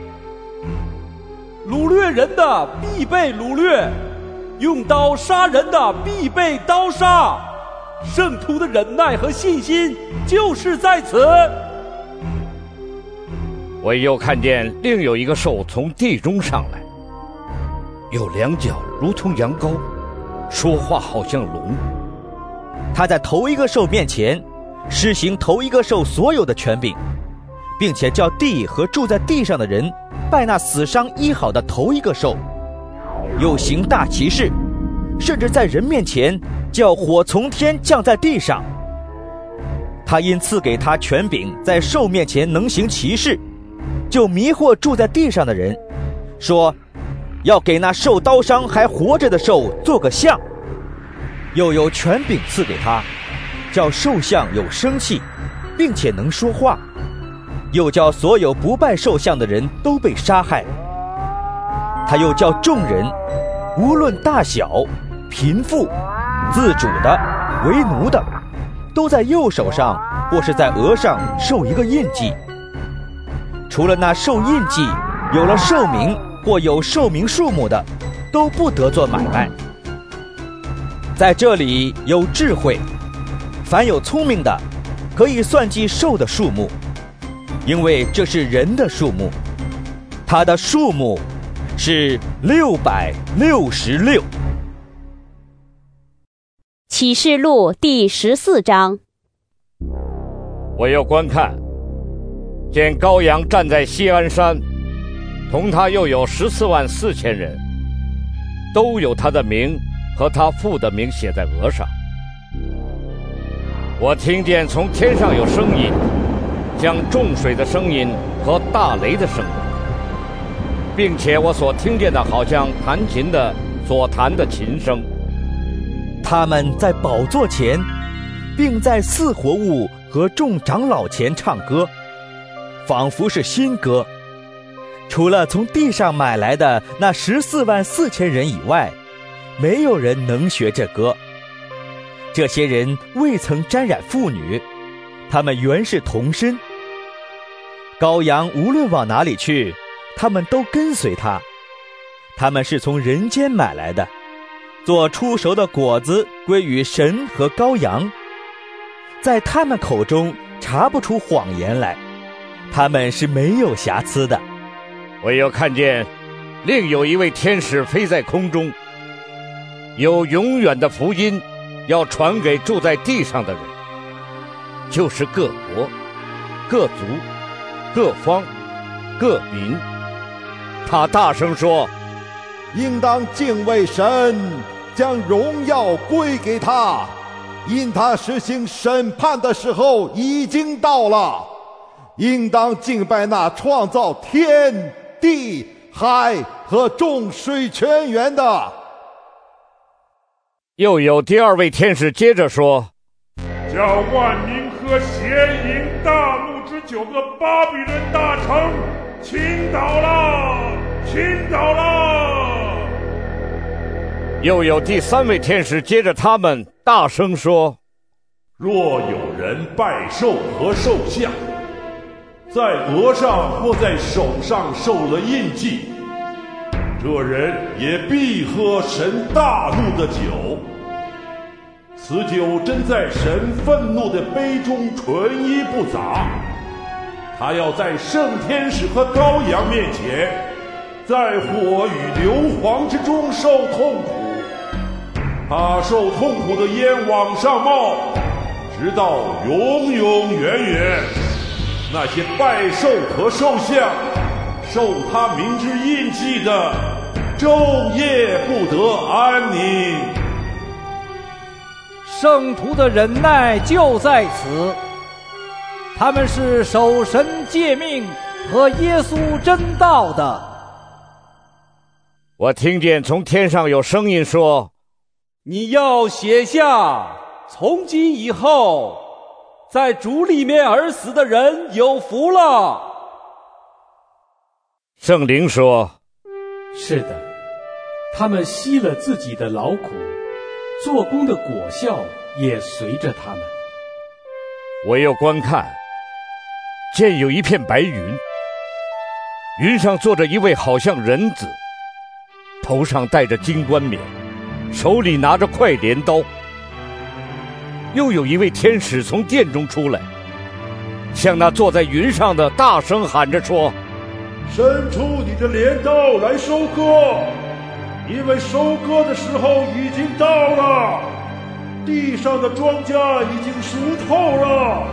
掳掠人的必被掳掠，用刀杀人的必被刀杀。圣徒的忍耐和信心就是在此。 我又看见另有一个兽从地中上来，有两脚如同羊羔，说话好像龙。 他在头一个兽面前施行头一个兽所有的权柄，并且叫地和住在地上的人拜那死伤医好的头一个兽，又行大奇事，甚至在人面前叫火从天降在地上。他因赐给他权柄在兽面前能行奇事，就迷惑住在地上的人，说要给那受刀伤还活着的兽做个像。又有权柄赐给他，叫兽像有生气，并且能说话，又叫所有不拜兽像的人都被杀害。他又叫众人，无论大小、贫富、自主的、为奴的，都在右手上或是在额上受一个印记。除了那受印记有了寿名或有寿名数目的，都不得做买卖。在这里有智慧，凡有聪明的，可以算计兽的数目，因为这是人的数目，它的数目是666。 启示录第14章。 我又观看，见羔羊站在锡安山，同他又有144000人，都有他的名和他父的名写在额上。我听见从天上有声音，像众水的声音和大雷的声音，并且我所听见的好像弹琴的所弹的琴声。 他们在宝座前，并在四活物和众长老前唱歌，仿佛是新歌。除了从地上买来的那144000人以外，没有人能学这歌。这些人未曾沾染妇女，他们原是童身。羔羊无论往哪里去，他们都跟随他。他们是从人间买来的，做出熟的果子归于神和羔羊。在他们口中查不出谎言来，他们是没有瑕疵的。 我又看见另有一位天使飞在空中，有永远的福音要传给住在地上的人，就是各国、各族、各方、各民。他大声说： 应当敬畏神，将荣耀归给他，因他实行审判的时候已经到了。应当敬拜那创造天地海和众水泉源的。 又有第二位天使接着说： 叫万民喝邪淫大怒之酒的巴比伦大城倾倒了，倾倒了。 又有第三位天使接着他们大声说： 若有人拜兽和兽像，在额上或在手上受了印记，这人也必喝神大怒的酒。此酒真在神愤怒的杯中纯一不杂。他要在圣天使和羔羊面前，在火与硫磺之中受痛苦。他受痛苦的烟往上冒， 直到永永远远。那些拜兽和兽像、受他名之印记的，昼夜不得安宁。 圣徒的忍耐就在此，他们是守神诫命和耶稣真道的。 我听见从天上有声音说：“ 你要写下，从今以后，在主里面而死的人有福了。” 圣灵说：“ 是的，他们吸了自己的劳苦，做工的果效也随着他们。” 我又观看，见有一片白云，云上坐着一位好像人子，头上戴着金冠冕，手里拿着快镰刀。又有一位天使从殿中出来，向那坐在云上的大声喊着说：“ 伸出你的镰刀来收割，因为收割的时候已经到了，地上的庄稼已经熟透了。”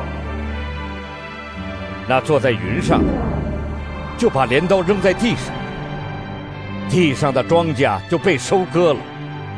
那坐在云上的就把镰刀扔在地上，地上的庄稼就被收割了。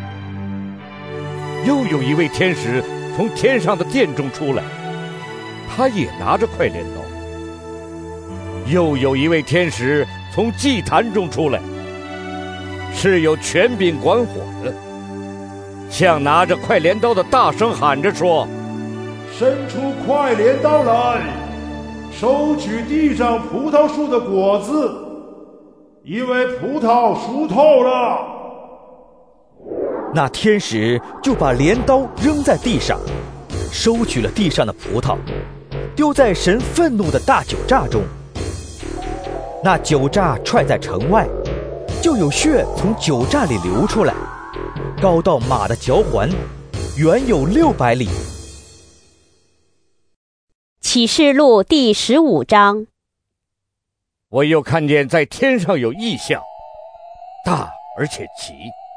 又有一位天使从天上的殿中出来，他也拿着快镰刀。又有一位天使从祭坛中出来，是有权柄管火的，向拿着快镰刀的大声喊着说：“ 伸出快镰刀来，收取地上葡萄树的果子，因为葡萄熟透了。” 那天使就把镰刀扔在地上，收取了地上的葡萄，丢在神愤怒的大酒榨中。那酒榨踹在城外，就有血从酒榨里流出来，高到马的脚环，远有600里。 启示录第15章。 我又看见在天上有异象，大而且奇，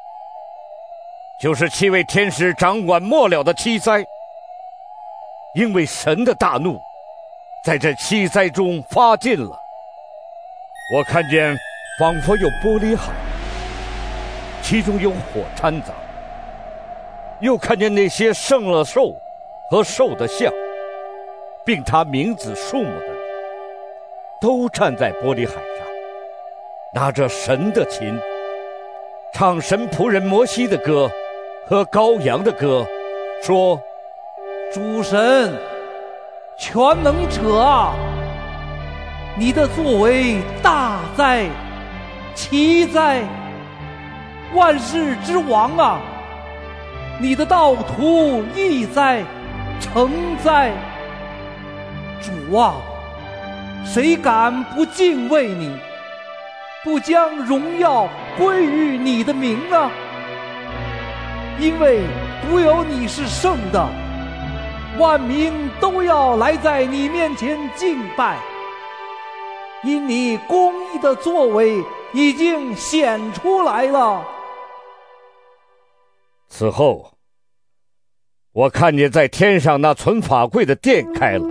就是7位天使掌管末了的7灾，因为神的大怒在这7灾中发尽了。我看见仿佛有玻璃海，其中有火掺杂，又看见那些胜了兽和兽的像，并他名字数目的人，都站在玻璃海上，拿着神的琴，唱神仆人摩西的歌和羔羊的歌，说：“ 主神，全能者啊，你的作为大哉，奇哉！万世之王啊，你的道途义哉，诚哉！主啊，谁敢不敬畏你，不将荣耀归于你的名呢？因为独有你是圣的，万民都要来在你面前敬拜，因你公义的作为已经显出来了。” 此后，我看见在天上那存法柜的殿开了，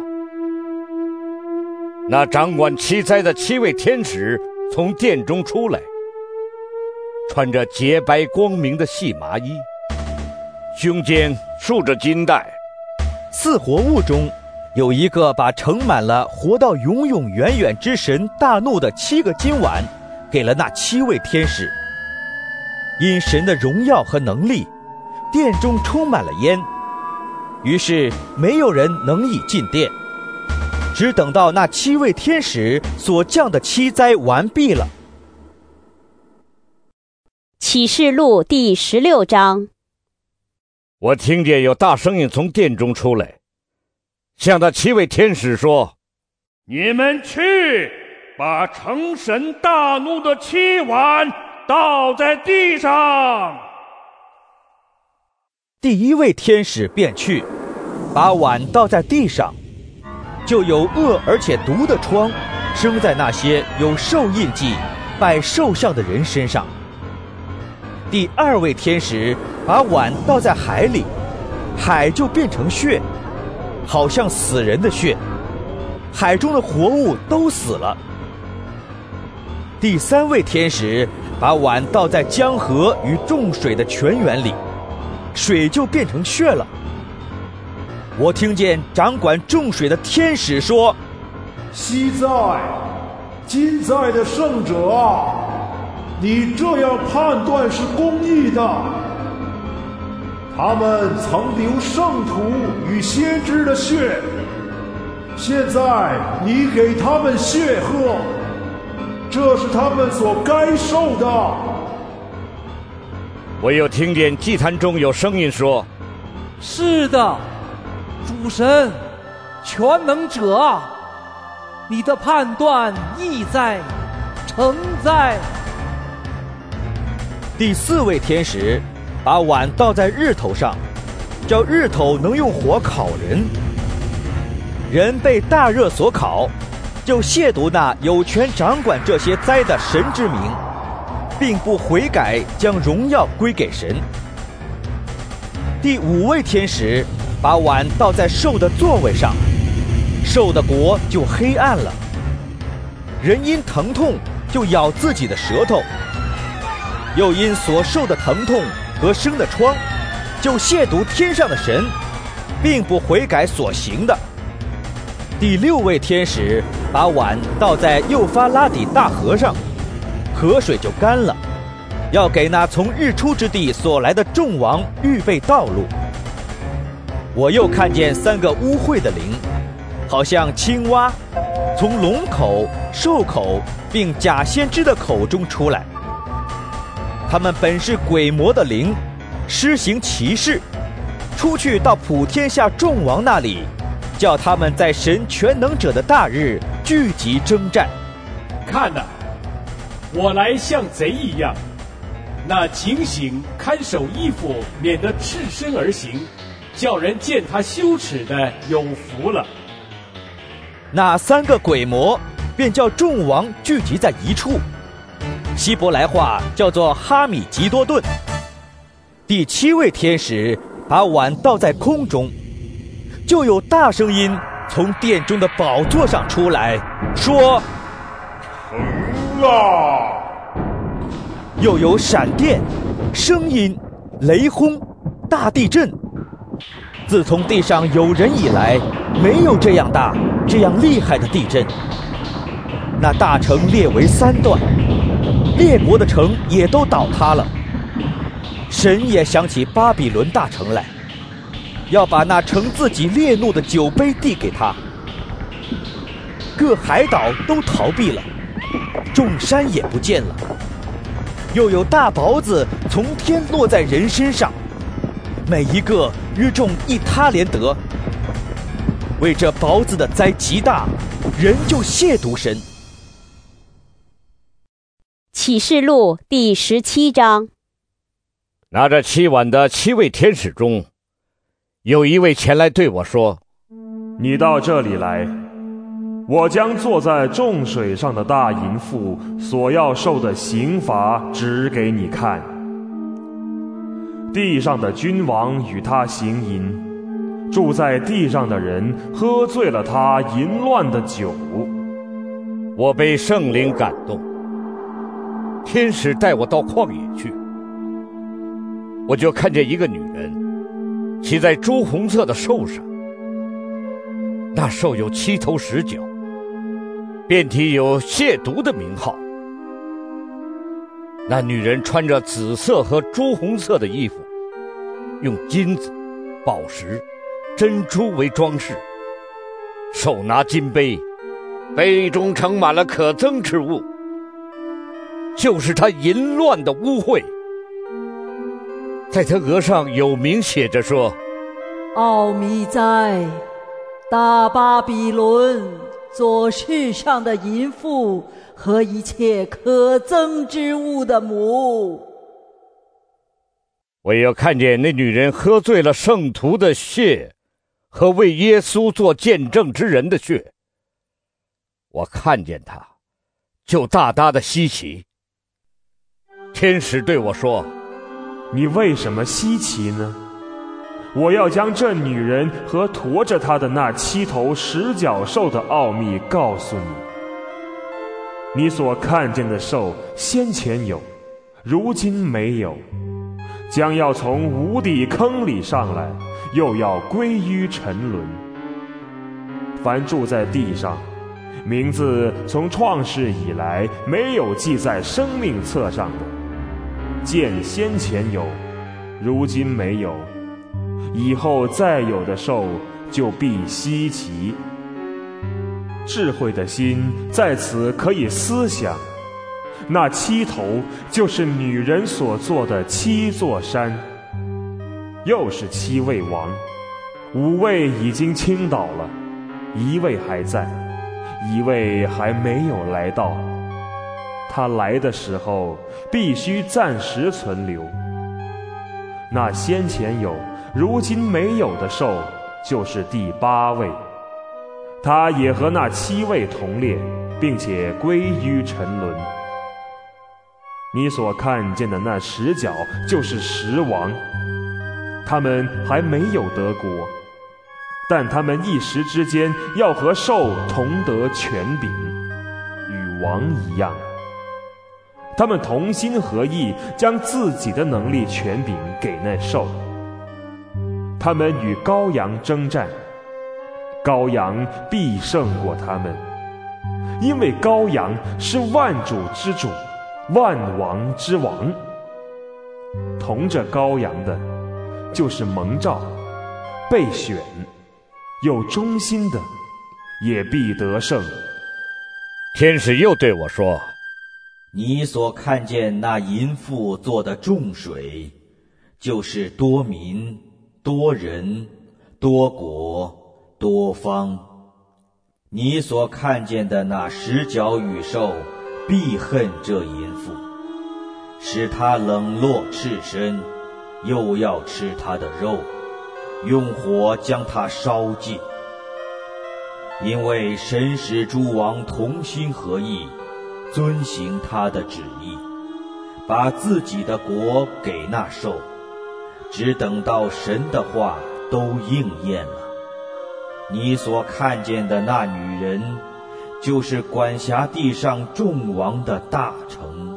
那掌管7灾的7位天使从殿中出来，穿着洁白光明的细麻衣，胸间束着金带。 4活物中有一个把盛满了活到永永远远之神大怒的7个金碗给了那7位天使。因神的荣耀和能力，殿中充满了烟，于是没有人能以进殿，只等到那7位天使所降的7灾完毕了。 启示录第16章。 我听见有大声音从殿中出来，向那7位天使说：“ 你们去，把盛神大怒的7碗倒在地上。” 第1位天使便去，把碗倒在地上，就有恶而且毒的疮生在那些有兽印记、拜兽像的人身上。第2位天使把碗倒在海里，海就变成血， 好像死人的血，海中的活物都死了。第3位天使把碗倒在江河与众水的泉源里，水就变成血了。我听见掌管众水的天使说： 昔在、今在的圣者啊，你这样判断是公义的。他们曾流圣徒与先知的血，现在你给他们血喝，这是他们所该受的。 我又听见祭坛中有声音说： 是的，主神，全能者啊，你的判断义在，诚在。 第4位天使把碗倒在日头上，叫日头能用火烤人。人被大热所烤，就亵渎那有权掌管这些灾的神之名，并不悔改，将荣耀归给神。第5位天使把碗倒在兽的座位上，兽的国就黑暗了。人因疼痛就咬自己的舌头，又因所受的疼痛和生的疮，就亵渎天上的神，并不悔改所行的。第6位天使把碗倒在幼发拉底大河上，河水就干了，要给那从日出之地所来的众王预备道路。我又看见3个污秽的灵，好像青蛙，从龙口、兽口并假先知的口中出来。他们本是鬼魔的灵，施行奇事，出去到普天下众王那里，叫他们在神全能者的大日聚集征战。 看哪，我来像贼一样，那警醒看守衣服，免得赤身而行，叫人见他羞耻的有福了。 那3个鬼魔便叫众王聚集在一处，希伯来话叫做哈米吉多顿。第7位天使把碗倒在空中，就有大声音从殿中的宝座上出来，说： 成了。 又有闪电、声音、雷轰、大地震。自从地上有人以来，没有这样大、这样厉害的地震。那大城裂为3段，列国的城也都倒塌了。神也想起巴比伦大城来，要把那盛自己烈怒的酒杯递给他。各海岛都逃避了，众山也不见了。又有大雹子从天落在人身上，每一个约重1他连德。为这雹子的灾极大，人就亵渎神。 启示录第17章。 拿着7碗的7位天使中，有一位前来对我说： 你到这里来，我将坐在众水上的大淫妇所要受的刑罚指给你看。地上的君王与他行淫，住在地上的人喝醉了他淫乱的酒。 我被圣灵感动，天使带我到旷野去，我就看见一个女人骑在朱红色的兽上，那兽有7头10脚，遍体有亵渎的名号。那女人穿着紫色和朱红色的衣服，用金子、宝石、珍珠为装饰，手拿金杯，杯中盛满了可憎之物，就是她淫乱的污秽。在她额上有名写着说： 奥秘在，大巴比伦，做世上的淫妇和一切可憎之物的母。 我又看见那女人喝醉了圣徒的血和为耶稣做见证之人的血。我看见她，就大大的稀奇。天使对我说： 你为什么稀奇呢？ 我要将这女人和驮着她的那7头10角兽的奥秘告诉你。你所看见的兽先前有，如今没有，将要从无底坑里上来，又要归于沉沦。凡住在地上，名字从创世以来没有记在生命册上的，见先前有，如今没有，以后再有的兽就必稀奇。智慧的心在此可以思想，那7头就是女人所做的7座山，又是7位王，5位已经倾倒了，1位还在，1位还没有来到。他来的时候必须暂时存留。那先前有，如今没有的兽，就是第8位，他也和那7位同列，并且归于沉沦。你所看见的那10角就是10王，他们还没有得国，但他们一时之间要和兽同得权柄，与王一样。他们同心合意，将自己的能力权柄给那兽。他们与羔羊征战，羔羊必胜过他们，因为羔羊是万主之主，万王之王。同着羔羊的，就是蒙召、被选、有忠心的，也必得胜。 天使又对我说： 你所看见那淫妇做的众水，就是多民、多人、多国、多方。你所看见的那10角羽兽，必恨这淫妇，使她冷落赤身，又要吃她的肉，用火将她烧尽。因为神使诸王同心合意，遵行他的旨意，把自己的国给那兽，只等到神的话都应验了。你所看见的那女人，就是管辖地上众王的大城。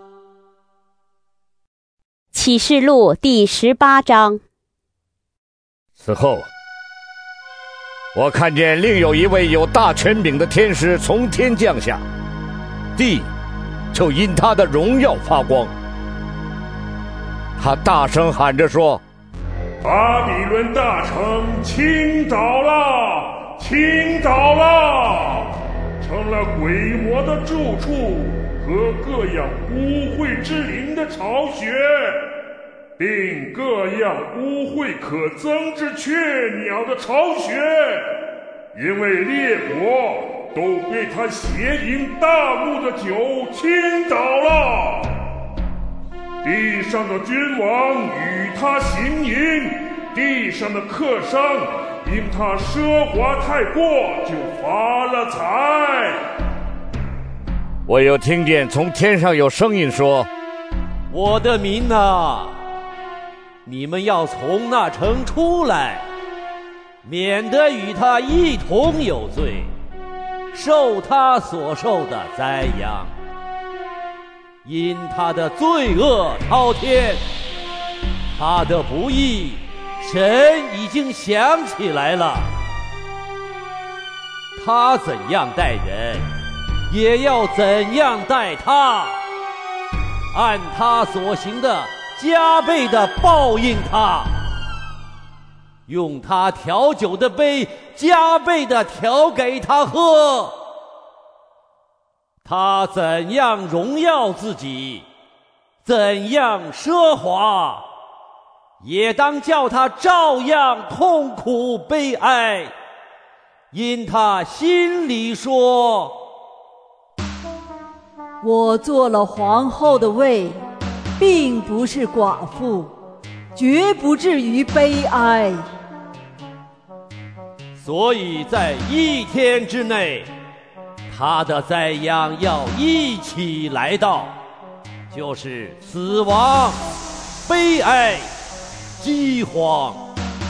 启示录第18章。 此后，我看见另有一位有大权柄的天使从天降下，地就因他的荣耀发光。他大声喊着说： 巴比伦大城倾倒了，倾倒了，成了鬼魔的住处和各样污秽之灵的巢穴，并各样污秽可憎之雀鸟的巢穴，因为列国都被他邪淫大怒的酒倾倒了。地上的君王与他行淫，地上的客商因他奢华太过，就发了财。 我又听见从天上有声音说： 我的民啊，你们要从那城出来，免得与他一同有罪，受他所受的灾殃。因他的罪恶滔天，他的不义，神已经想起来了。他怎样待人，也要怎样待他，按他所行的加倍的报应他，用他调酒的杯加倍的调给他喝。他怎样荣耀自己，怎样奢华，也当叫他照样痛苦悲哀，因他心里说： 我做了皇后的位，并不是寡妇，绝不至于悲哀。 所以在1天之内，他的灾殃要一起来到，就是死亡、悲哀、饥荒、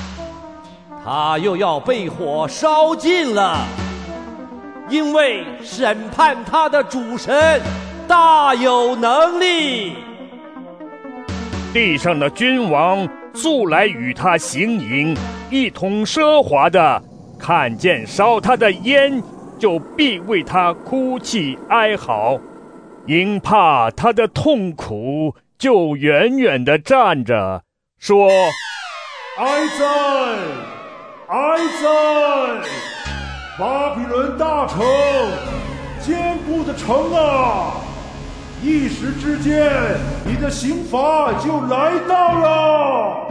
他又要被火烧尽了，因为审判他的主神大有能力。 地上的君王素来与他行淫，一同奢华的，看见烧他的烟，就必为他哭泣哀嚎，因怕他的痛苦，就远远地站着，说： 哀哉，哀哉！巴比伦大城，坚固的城啊！一时之间，你的刑罚就来到了。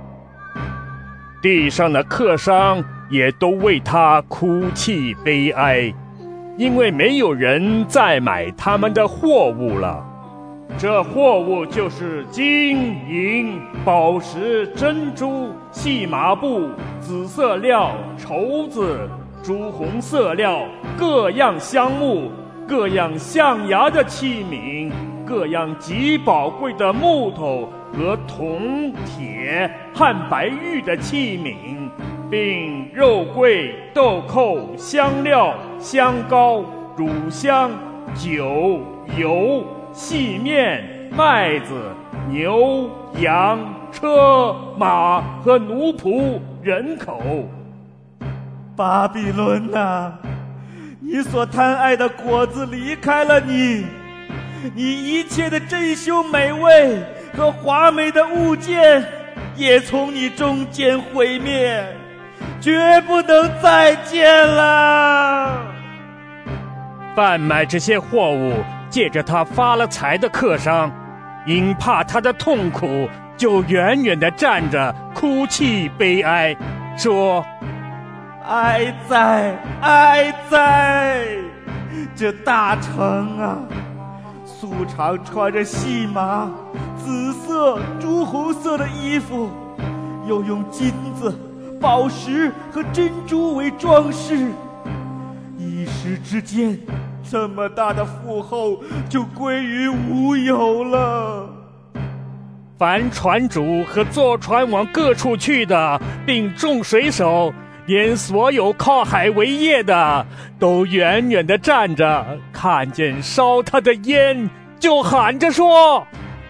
地上的客商也都为他哭泣悲哀，因为没有人再买他们的货物了。这货物就是金银、宝石、珍珠、细麻布、紫色料、绸子、朱红色料，各样香木，各样象牙的器皿，各样极宝贵的木头和铜、铁和白玉的器皿，并肉桂、豆蔻、香料、香膏、乳香、酒、油、细面、麦子、牛、羊、车、马和奴仆、人口。 巴比伦啊，你所贪爱的果子离开了你，你一切的珍馐美味和华美的物件也从你中间毁灭，绝不能再见了。 贩卖这些货物借着他发了财的客商，因怕他的痛苦，就远远地站着哭泣悲哀，说： 哀哉，哀哉！这大城啊，素常穿着细麻、紫色、朱红色的衣服，又用金子、宝石和珍珠为装饰，一时之间，这么大的富厚就归于无有了。 凡船主和坐船往各处去的，并众水手，连所有靠海为业的，都远远地站着，看见烧他的烟，就喊着说：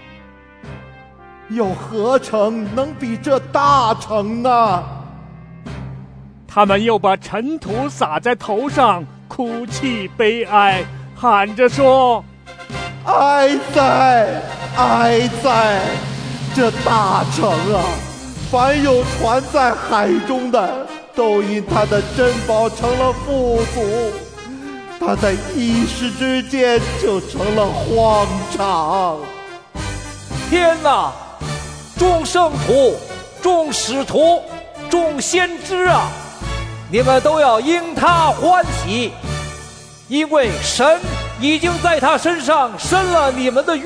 有何城能比这大城呢？ 他们又把尘土撒在头上，哭泣悲哀，喊着说： 哀哉，哀哉！这大城啊，凡有船在海中的，都因他的珍宝成了富足，他在一时之间就成了荒场。 天哪！众圣徒、众使徒、众先知啊，你们都要因他欢喜，因为神已经在他身上伸了你们的冤。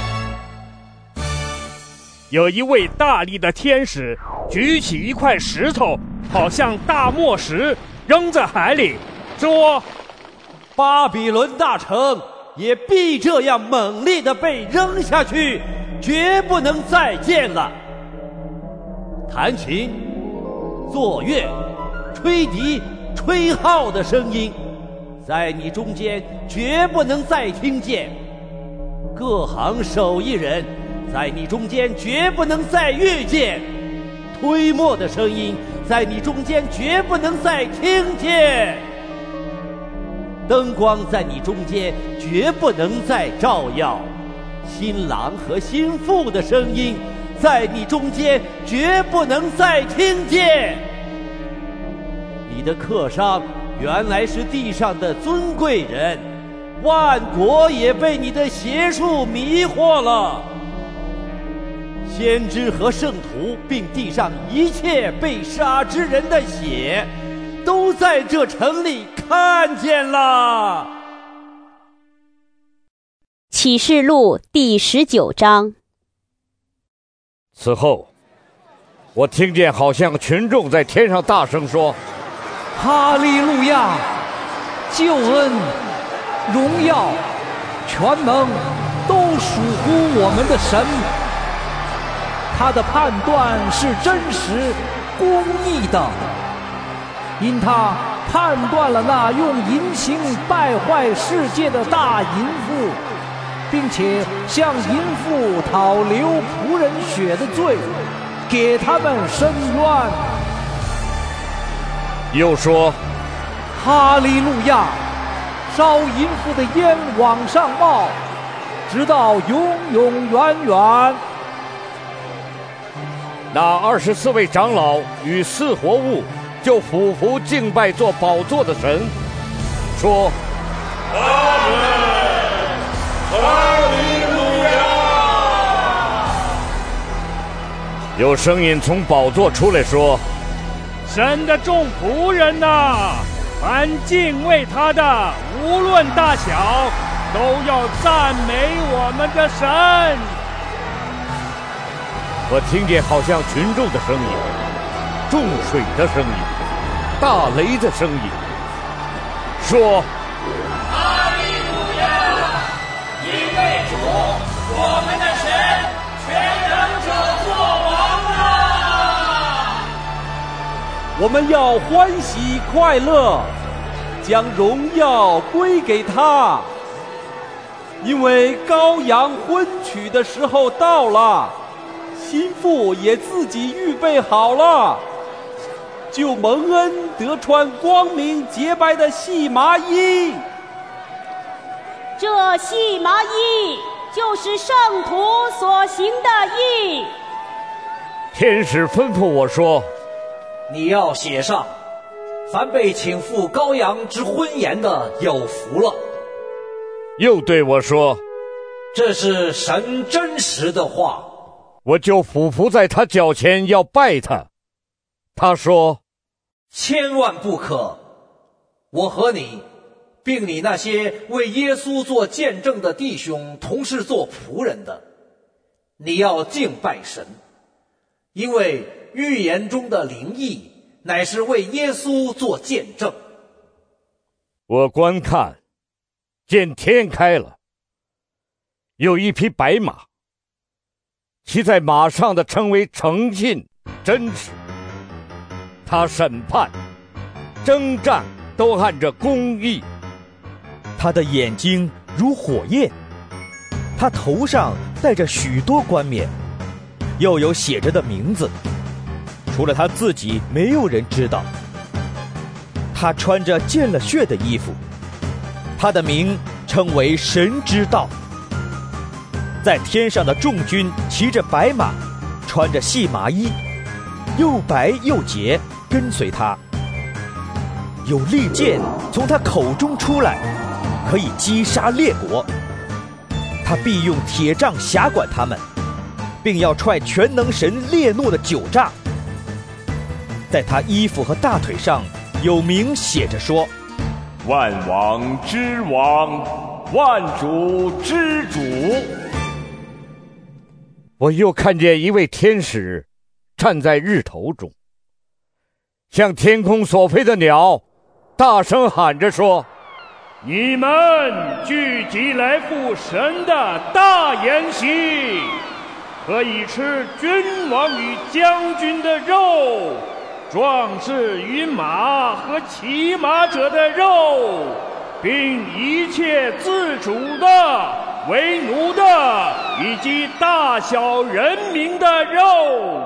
有一位大力的天使举起一块石头，好像大磨石，扔在海里，说： 巴比伦大城也必这样猛烈地被扔下去，绝不能再见了。弹琴、作乐、吹笛、吹号的声音，在你中间绝不能再听见。各行手艺人，在你中间绝不能再遇见。推磨的声音，在你中间绝不能再听见。灯光在你中间绝不能再照耀。新郎和新妇的声音，在你中间绝不能再听见。你的客商原来是地上的尊贵人，万国也被你的邪术迷惑了。先知和圣徒，并地上一切被杀之人的血，都在这城里看见了。 启示录第19章。 此后，我听见好像群众在天上大声说： 哈利路亚！救恩、荣耀、全能都属乎我们的神。他的判断是真实、公义的。 因他判断了那用淫行败坏世界的大淫妇，并且向淫妇讨流仆人血的罪，给他们伸冤。 又说： 哈利路亚！烧淫妇的烟往上冒，直到永永远远。 那24位长老与四活物就俯伏敬拜做宝座的神，说： 阿门，哈利路亚！ 有声音从宝座出来说： 神的众仆人哪，凡敬畏他的，无论大小，都要赞美我们的神。 我听见好像群众的声音，众水的声音，大雷的声音，说： 哈利路亚！因为主，我们的神，全能者作王啊！ 我们要欢喜快乐，将荣耀归给他，因为羔羊婚娶的时候到了，新妇也自己预备好了，就蒙恩得穿光明洁白的细麻衣。 这细麻衣就是圣徒所行的义。 天使吩咐我说： 你要写上，凡被请赴羔羊之婚筵的有福了。 又对我说： 这是神真实的话。 我就俯伏在他脚前要拜他。他说： 千万不可！我和你，并你那些为耶稣做见证的弟兄，同是做仆人的，你要敬拜神，因为预言中的灵意乃是为耶稣做见证。 我观看，见天开了，有一匹白马，骑在马上的称为诚信真实，他审判征战都按着公义。 他的眼睛如火焰，他头上戴着许多冠冕，又有写着的名字，除了他自己没有人知道。他穿着见了血的衣服，他的名称为神之道。在天上的众军骑着白马，穿着细麻衣，又白又洁，跟随他。有利剑从他口中出来，可以击杀列国。他必用铁杖辖管他们，并要踹全能神烈怒的酒炸。在他衣服和大腿上有名写着说： 万王之王，万主之主。 我又看见一位天使站在日头中，向天空所飞的鸟大声喊着说： 你们聚集来赴神的大筵席，可以吃君王与将军的肉，壮士与马和骑马者的肉，并一切自主的、为奴的以及大小人民的肉。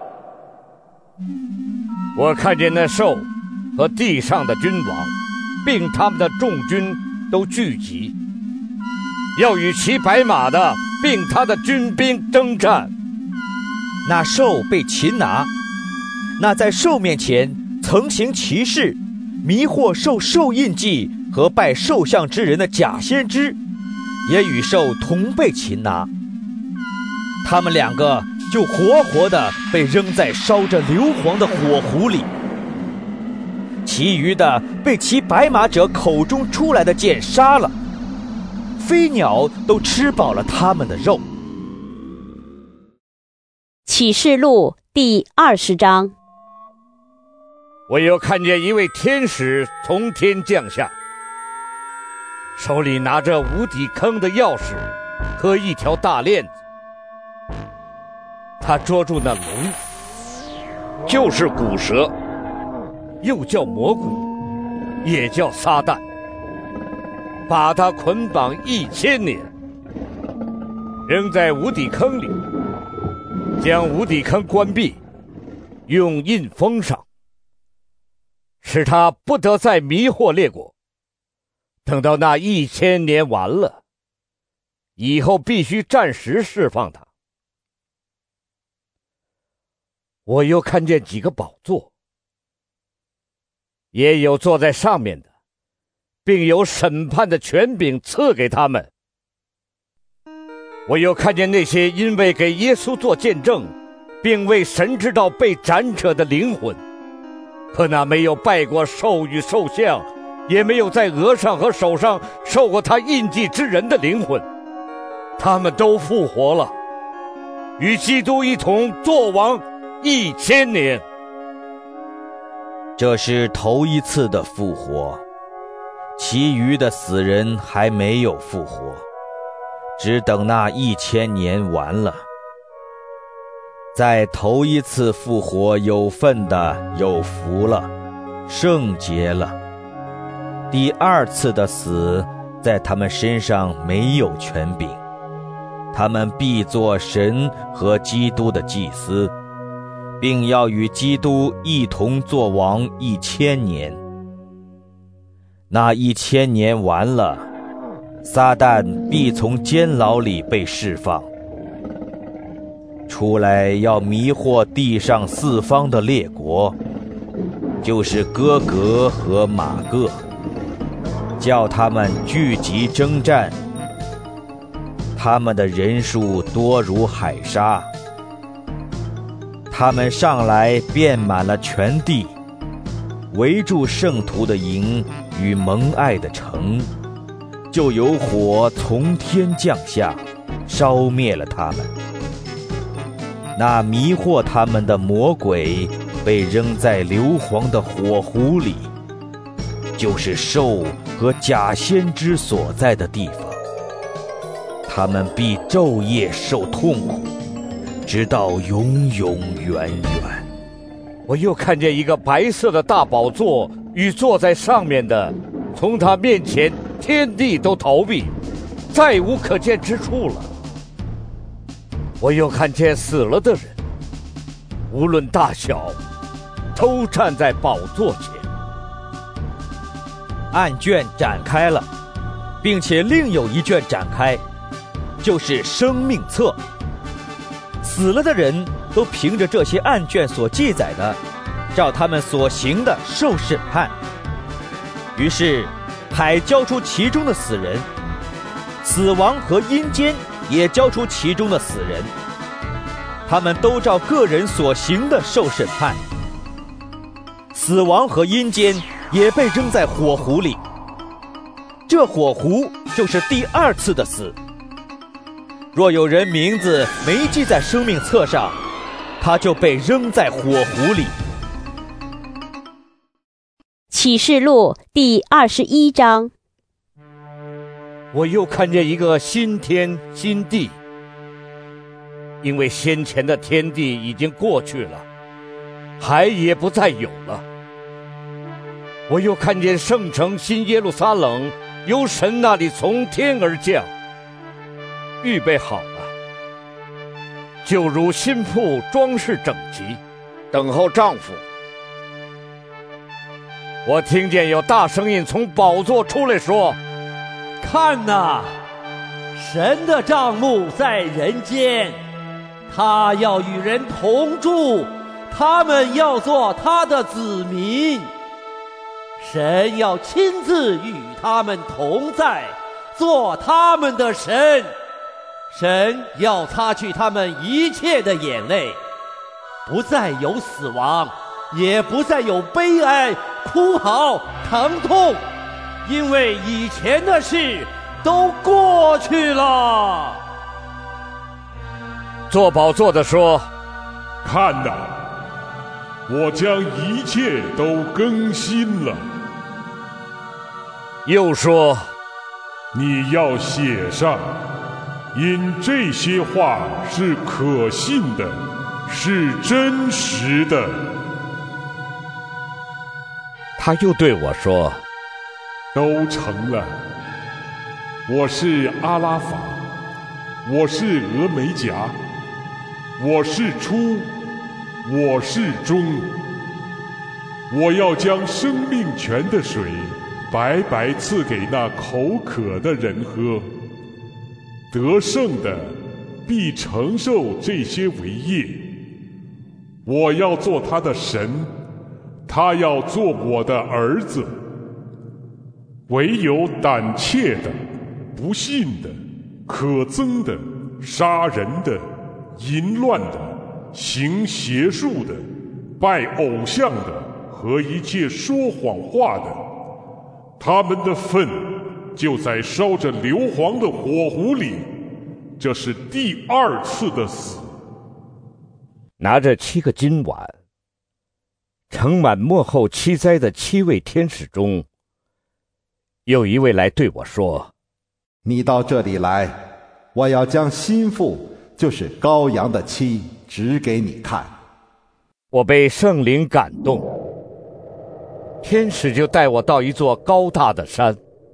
我看见那兽和地上的君王并他们的众军都聚集，要与骑白马的并他的军兵征战。 那兽被擒拿，那在兽面前曾行奇事，迷惑受兽印记和拜兽像之人的假先知，也与兽同被擒拿。他们两个就活活的被扔在烧着硫磺的火湖里。其余的被骑白马者口中出来的箭杀了，飞鸟都吃饱了他们的肉。 启示录第20章。 我又看见一位天使从天降下，手里拿着无底坑的钥匙和一条大链子。他捉住那龙，就是古蛇， 又叫魔鬼，也叫撒旦，把他捆绑1000年，扔在无底坑里，将无底坑关闭，用印封上，使他不得再迷惑列国。等到那1000年完了，以后必须暂时释放他。我又看见几个宝座，也有坐在上面的，并有审判的权柄赐给他们。我又看见那些因为给耶稣做见证，并为神之道被斩者的灵魂，和那没有拜过兽与兽像，也没有在额上和手上受过他印记之人的灵魂，他们都复活了，与基督一同作王1000年。 这是头一次的复活，其余的死人还没有复活，只等那1000年完了。在头一次复活有份的有福了，圣洁了。第二次的死在他们身上没有权柄，他们必做神和基督的祭司，并要与基督一同作王1000年。那1000年完了，撒旦必从监牢里被释放，出来要迷惑地上四方的列国，就是哥格和马各，叫他们聚集征战。他们的人数多如海沙，他们上来遍满了全地，围住圣徒的营与蒙爱的城，就有火从天降下，烧灭了他们。那迷惑他们的魔鬼被扔在硫磺的火湖里，就是兽和假先知所在的地方。他们必昼夜受痛苦，直到永永远远。 我又看见一个白色的大宝座与坐在上面的，从他面前天地都逃避，再无可见之处了。我又看见死了的人，无论大小，都站在宝座前。 案卷展开了，并且另有一卷展开，就是生命册。死了的人都凭着这些案卷所记载的，照他们所行的受审判。于是海交出其中的死人，死亡和阴间也交出其中的死人，他们都照个人所行的受审判。死亡和阴间也被扔在火湖里，这火湖就是第二次的死。若有人名字没记在生命册上，他就被扔在火湖里。 启示录第21章。 我又看见一个新天新地，因为先前的天地已经过去了，海也不再有了。我又看见圣城新耶路撒冷由神那里从天而降，预备好了，就如新妇装饰整齐，等候丈夫。我听见有大声音从宝座出来说： 看哪，神的帐幕在人间，他要与人同住，他们要做他的子民。神要亲自与他们同在，做他们的神。神要擦去他们一切的眼泪，不再有死亡，也不再有悲哀、哭嚎、疼痛，因为以前的事都过去了。 坐宝座的说： 看哪，我将一切都更新了。 又说： 你要写上，因这些话是可信的，是真实的。 他又对我说： 都成了。我是阿拉法，我是俄美甲，我是初，我是终。我要将生命泉的水白白赐给那口渴的人喝。得胜的必承受这些为业。我要做他的神，他要做我的儿子。唯有胆怯的、不信的、可憎的、杀人的、淫乱的、行邪术的、拜偶像的和一切说谎话的，他们的粪就在烧着硫磺的火湖里，这是第二次的死。 拿着7个金碗，盛满末后7灾的7位天使中，有一位来对我说： 你到这里来，我要将心腹，就是羔羊的妻，指给你看。 我被圣灵感动，天使就带我到一座高大的山，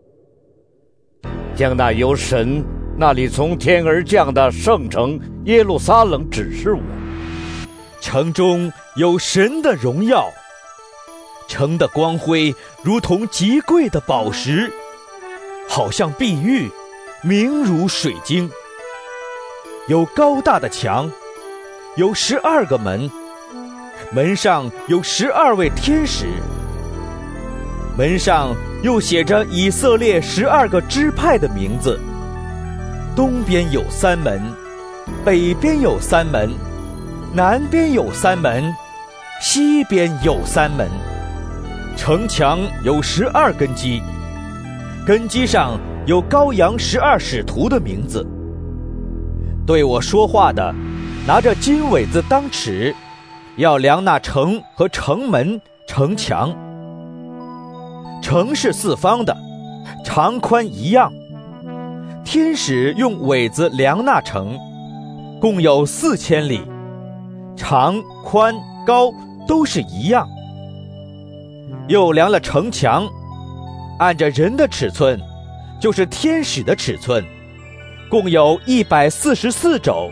将那由神那里从天而降的圣城耶路撒冷指示我。 城中有神的荣耀，城的光辉如同极贵的宝石，好像碧玉，明如水晶。有高大的墙，有12个门，门上有12位天使，门上又写着以色列12个支派的名字。东边有3门，北边有3门，南边有3门，西边有3门。城墙有12根基，根基上有羔羊12使徒的名字。对我说话的拿着金苇子当尺，要量那城和城门、城墙。城是4方的，长宽一样。天使用苇子量那城，共有4000里，长、宽、高都是一样。又量了城墙，按着人的尺寸，就是天使的尺寸，共有144肘。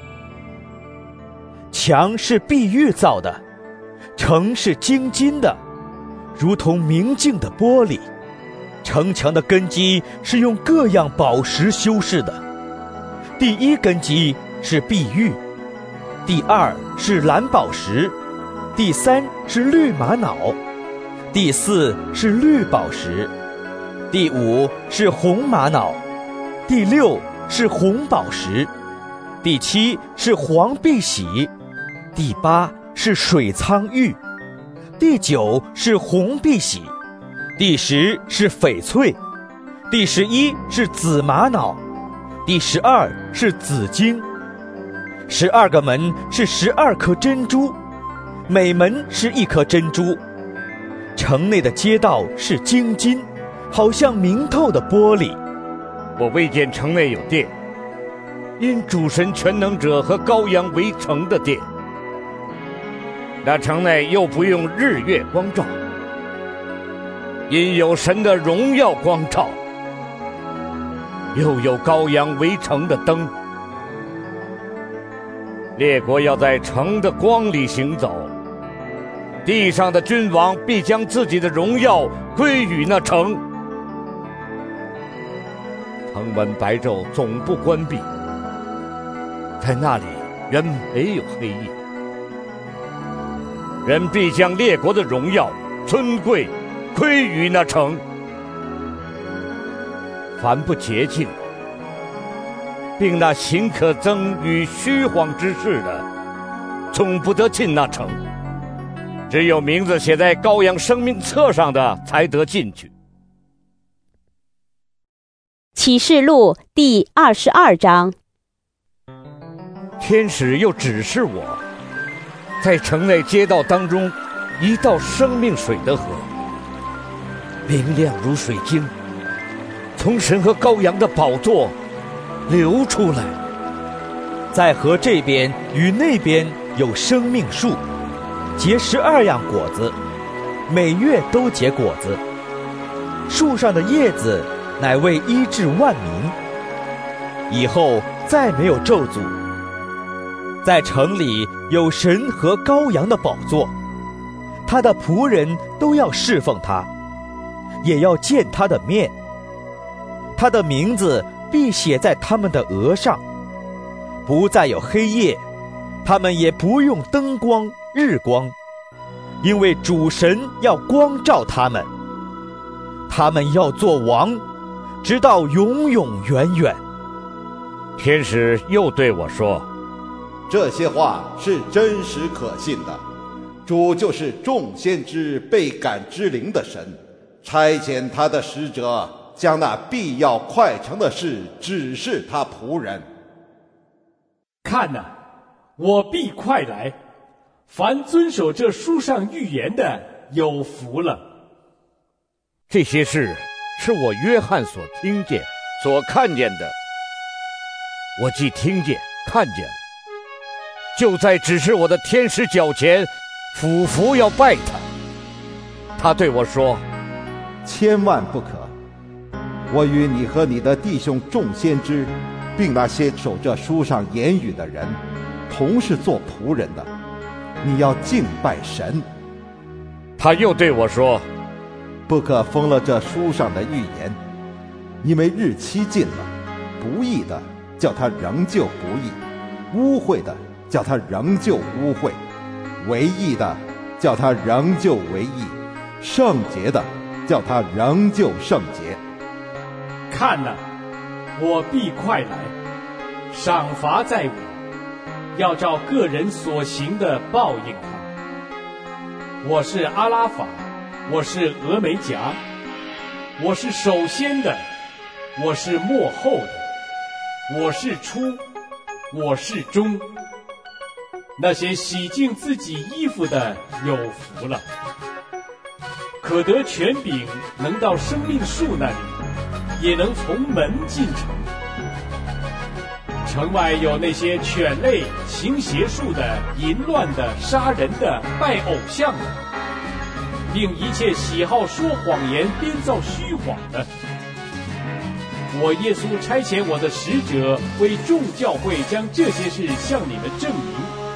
墙是碧玉造的，城是精金的，如同明镜的玻璃。城墙的根基是用各样宝石修饰的。第1根基是碧玉，第2是蓝宝石，第3是绿玛瑙，第4是绿宝石，第5是红玛瑙，第6是红宝石，第7是黄碧玺，第8是水苍玉，第9是红碧玺，第10是翡翠，第11是紫玛瑙，第12是紫金。12个门是12颗珍珠，每门是1颗珍珠。城内的街道是精金，好像明透的玻璃。 我未见城内有殿，因主神全能者和羔羊为城的殿。那城内又不用日月光照，因有神的荣耀光照，又有羔羊为城的灯。列国要在城的光里行走，地上的君王必将自己的荣耀归于那城。城门白昼总不关闭，在那里原没有黑夜。人必将列国的荣耀、尊贵归于那城。凡不洁净的，并那行可憎与虚谎之事的，总不得进那城。只有名字写在羔羊生命册上的，才得进去。 启示录第22章。 天使又指示我，在城内街道当中，一道生命水的河，明亮如水晶，从神和羔羊的宝座流出来。 在河这边与那边有生命树，结12样果子， 每月都结果子。树上的叶子乃为医治万民。以后再没有咒诅。在城里有神和羔羊的宝座，他的仆人都要侍奉他，也要见他的面。他的名字必写在他们的额上，不再有黑夜，他们也不用灯光、日光，因为主神要光照他们。他们要做王，直到永永远远。 天使又对我说： 这些话是真实可信的。主就是众先知被感之灵的神，差遣他的使者，将那必要快成的事指示他仆人。 看哪，我必快来，凡遵守这书上预言的，有福了。 这些事是我约翰所听见、所看见的。我既听见、看见了，就在指示我的天使脚前俯伏要拜他。他对我说： 千万不可！我与你和你的弟兄众先知，并那些守这书上言语的人，同是做仆人的。你要敬拜神。 他又对我说： 不可封了这书上的预言，因为日期近了。不义的叫他仍旧不义，污秽的叫他仍旧污秽，为义的叫他仍旧为义，圣洁的叫他仍旧圣洁。 看哪，我必快来，赏罚在我，要照个人所行的报应他。我是阿拉法，我是俄梅戛，我是首先的，我是末后的，我是初，我是终。那些洗净自己衣服的有福了，可得权柄，能到生命树那里，也能从门进城。城外有那些犬类、行邪术的、淫乱的、杀人的、拜偶像的，并一切喜好说谎言、编造虚谎的。我耶稣差遣我的使者，为众教会将这些事向你们证明。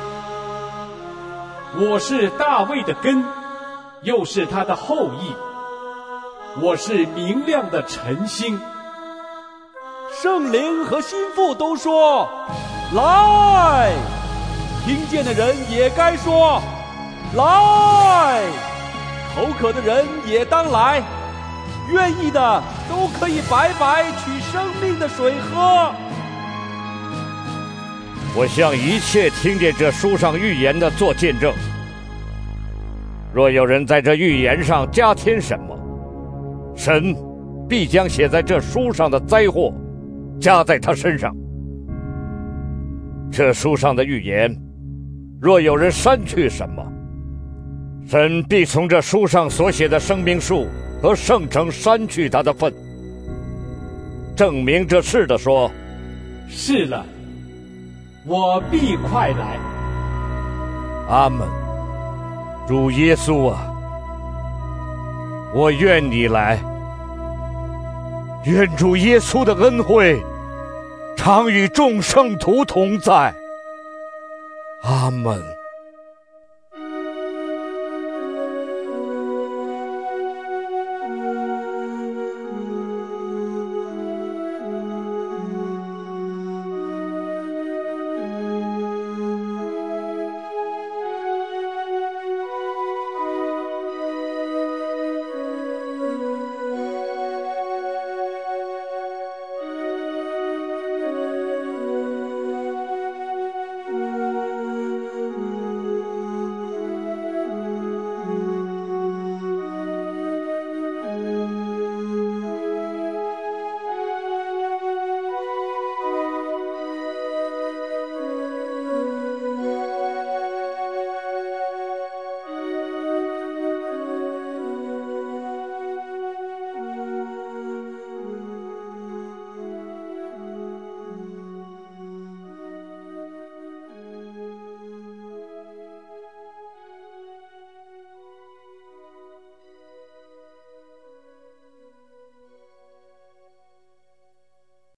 我是大卫的根，又是他的后裔。我是明亮的晨星。 圣灵和心腹都说：来！听见的人也该说：来！口渴的人也当来，愿意的都可以白白取生命的水喝。 我向一切听见这书上预言的做见证。若有人在这预言上加添什么，神必将写在这书上的灾祸加在他身上。这书上的预言，若有人删去什么，神必从这书上所写的生命树和圣城删去他的份。证明这事的说： 是了，我必快来。 阿们。主耶稣啊，我愿你来。愿主耶稣的恩惠常与众圣徒同在。阿们。